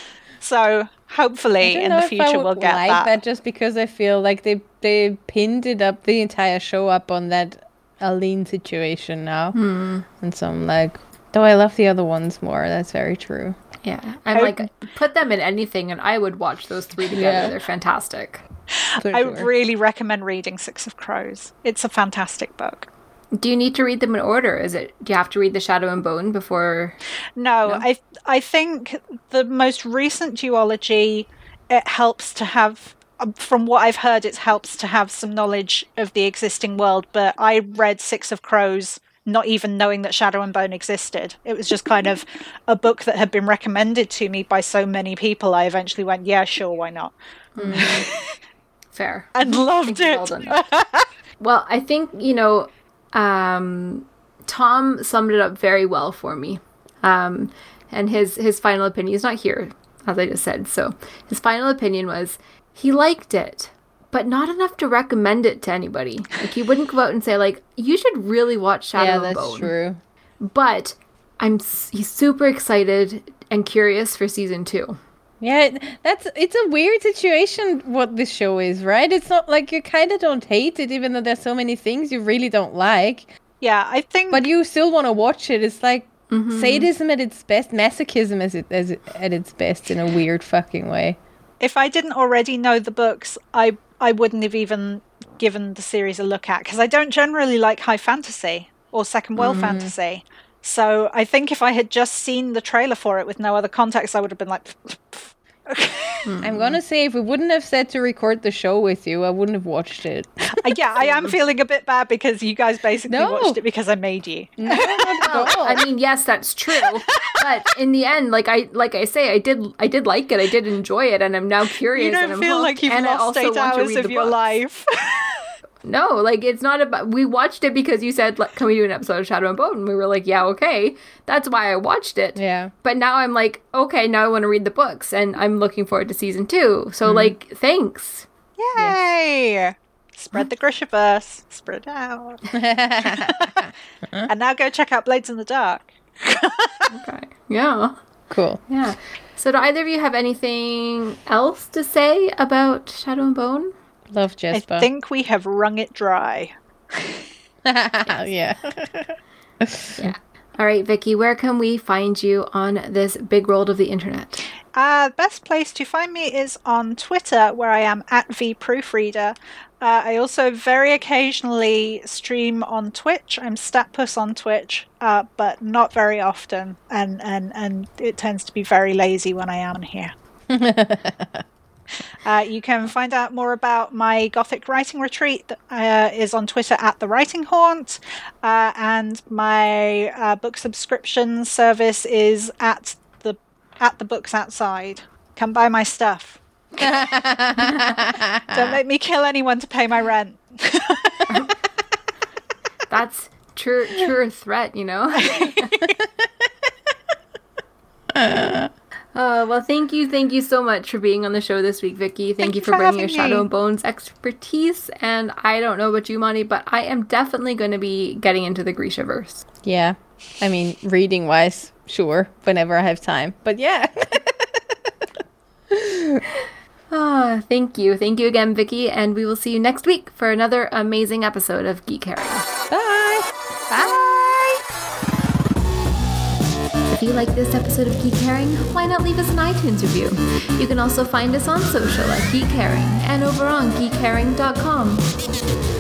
So hopefully I don't in know the if I future would we'll get like that. that just because I feel like they they pinned it up the entire show up on that Aline situation now, and so I'm like, though I love the other ones more. That's very true. Yeah. I'm I- like, put them in anything and I would watch those three together. Yeah. They're fantastic. For I would sure. really recommend reading Six of Crows. It's a fantastic book. Do you need to read them in order? Is it, do you have to read The Shadow and Bone before? No, I I think the most recent duology, it helps to have, from what I've heard, it helps to have some knowledge of the existing world. But I read Six of Crows not even knowing that Shadow and Bone existed. It was just kind of a book that had been recommended to me by so many people. I eventually went, yeah, sure, why not? Fair. And loved Well it. done. Well, I think, you know, um, Tom summed it up very well for me. Um, and his, his final opinion, he's not here, as I just said. So his final opinion was he liked it, but not enough to recommend it to anybody. Like, he wouldn't go out and say, like, you should really watch Shadow Yeah, and that's Bone. true. But I'm s- he's super excited and curious for season two. Yeah, it- that's it's a weird situation what this show is, right? It's not like you kind of don't hate it, even though there's so many things you really don't like, Yeah, I think... but you still want to watch it. It's like sadism at its best, masochism as it as it, at its best in a weird fucking way. if I didn't already know the books, I I wouldn't have even given the series a look at, because I don't generally like high fantasy or second world fantasy. So I think if I had just seen the trailer for it with no other context, I would have been like, I'm gonna say if we wouldn't have said to record the show with you, I wouldn't have watched it. Uh, yeah, I am feeling a bit bad because you guys basically No. watched it because I made you. No, not at all. I mean, yes, that's true. But in the end, like I like I say, I did I did like it. I did enjoy it, and I'm now curious. You and don't I'm feel hooked, like you've and I lost also eight want to hours read of the your books. life. No, like it's not about. We watched it because you said, like, "Can we do an episode of Shadow and Bone?" And we were like, "Yeah, okay." That's why I watched it. Yeah. But now I'm like, okay, now I want to read the books, and I'm looking forward to season two. So, like, thanks. Yay! Spread the Grishaverse. Spread out. And now go check out Blades in the Dark. Okay. Yeah. Cool. Yeah. So do either of you have anything else to say about Shadow and Bone? Love Jesper. I think we have wrung it dry. yeah. Yeah. All right, Vicky, where can we find you on this big world of the internet? Uh, the best place to find me is on Twitter, where I am at vproofreader. Uh, I also very occasionally stream on Twitch. I'm Statpuss on Twitch, uh, but not very often, and, and, and it tends to be very lazy when I am here. Uh, you can find out more about my Gothic writing retreat that uh, is on Twitter at The Writing Haunt, uh, and my uh, book subscription service is at the at the Books Outside. Come buy my stuff. Don't make me kill anyone to pay my rent. That's true, true threat, you know. Uh, well, thank you, thank you so much for being on the show this week, Vicky. Thank, Thank you you for for bringing your having Shadow me. and Bones expertise. And I don't know about you, Monty, but I am definitely going to be getting into the Grishaverse. Yeah. I mean, reading wise, sure, whenever I have time. But yeah. Ah, thank you, thank you again, Vicky, and we will see you next week for another amazing episode of Geek Herring. Bye. Bye. If you like this episode of Geek Herring, why not leave us an iTunes review? You can also find us on social at Geek Herring and over on geek herring dot com.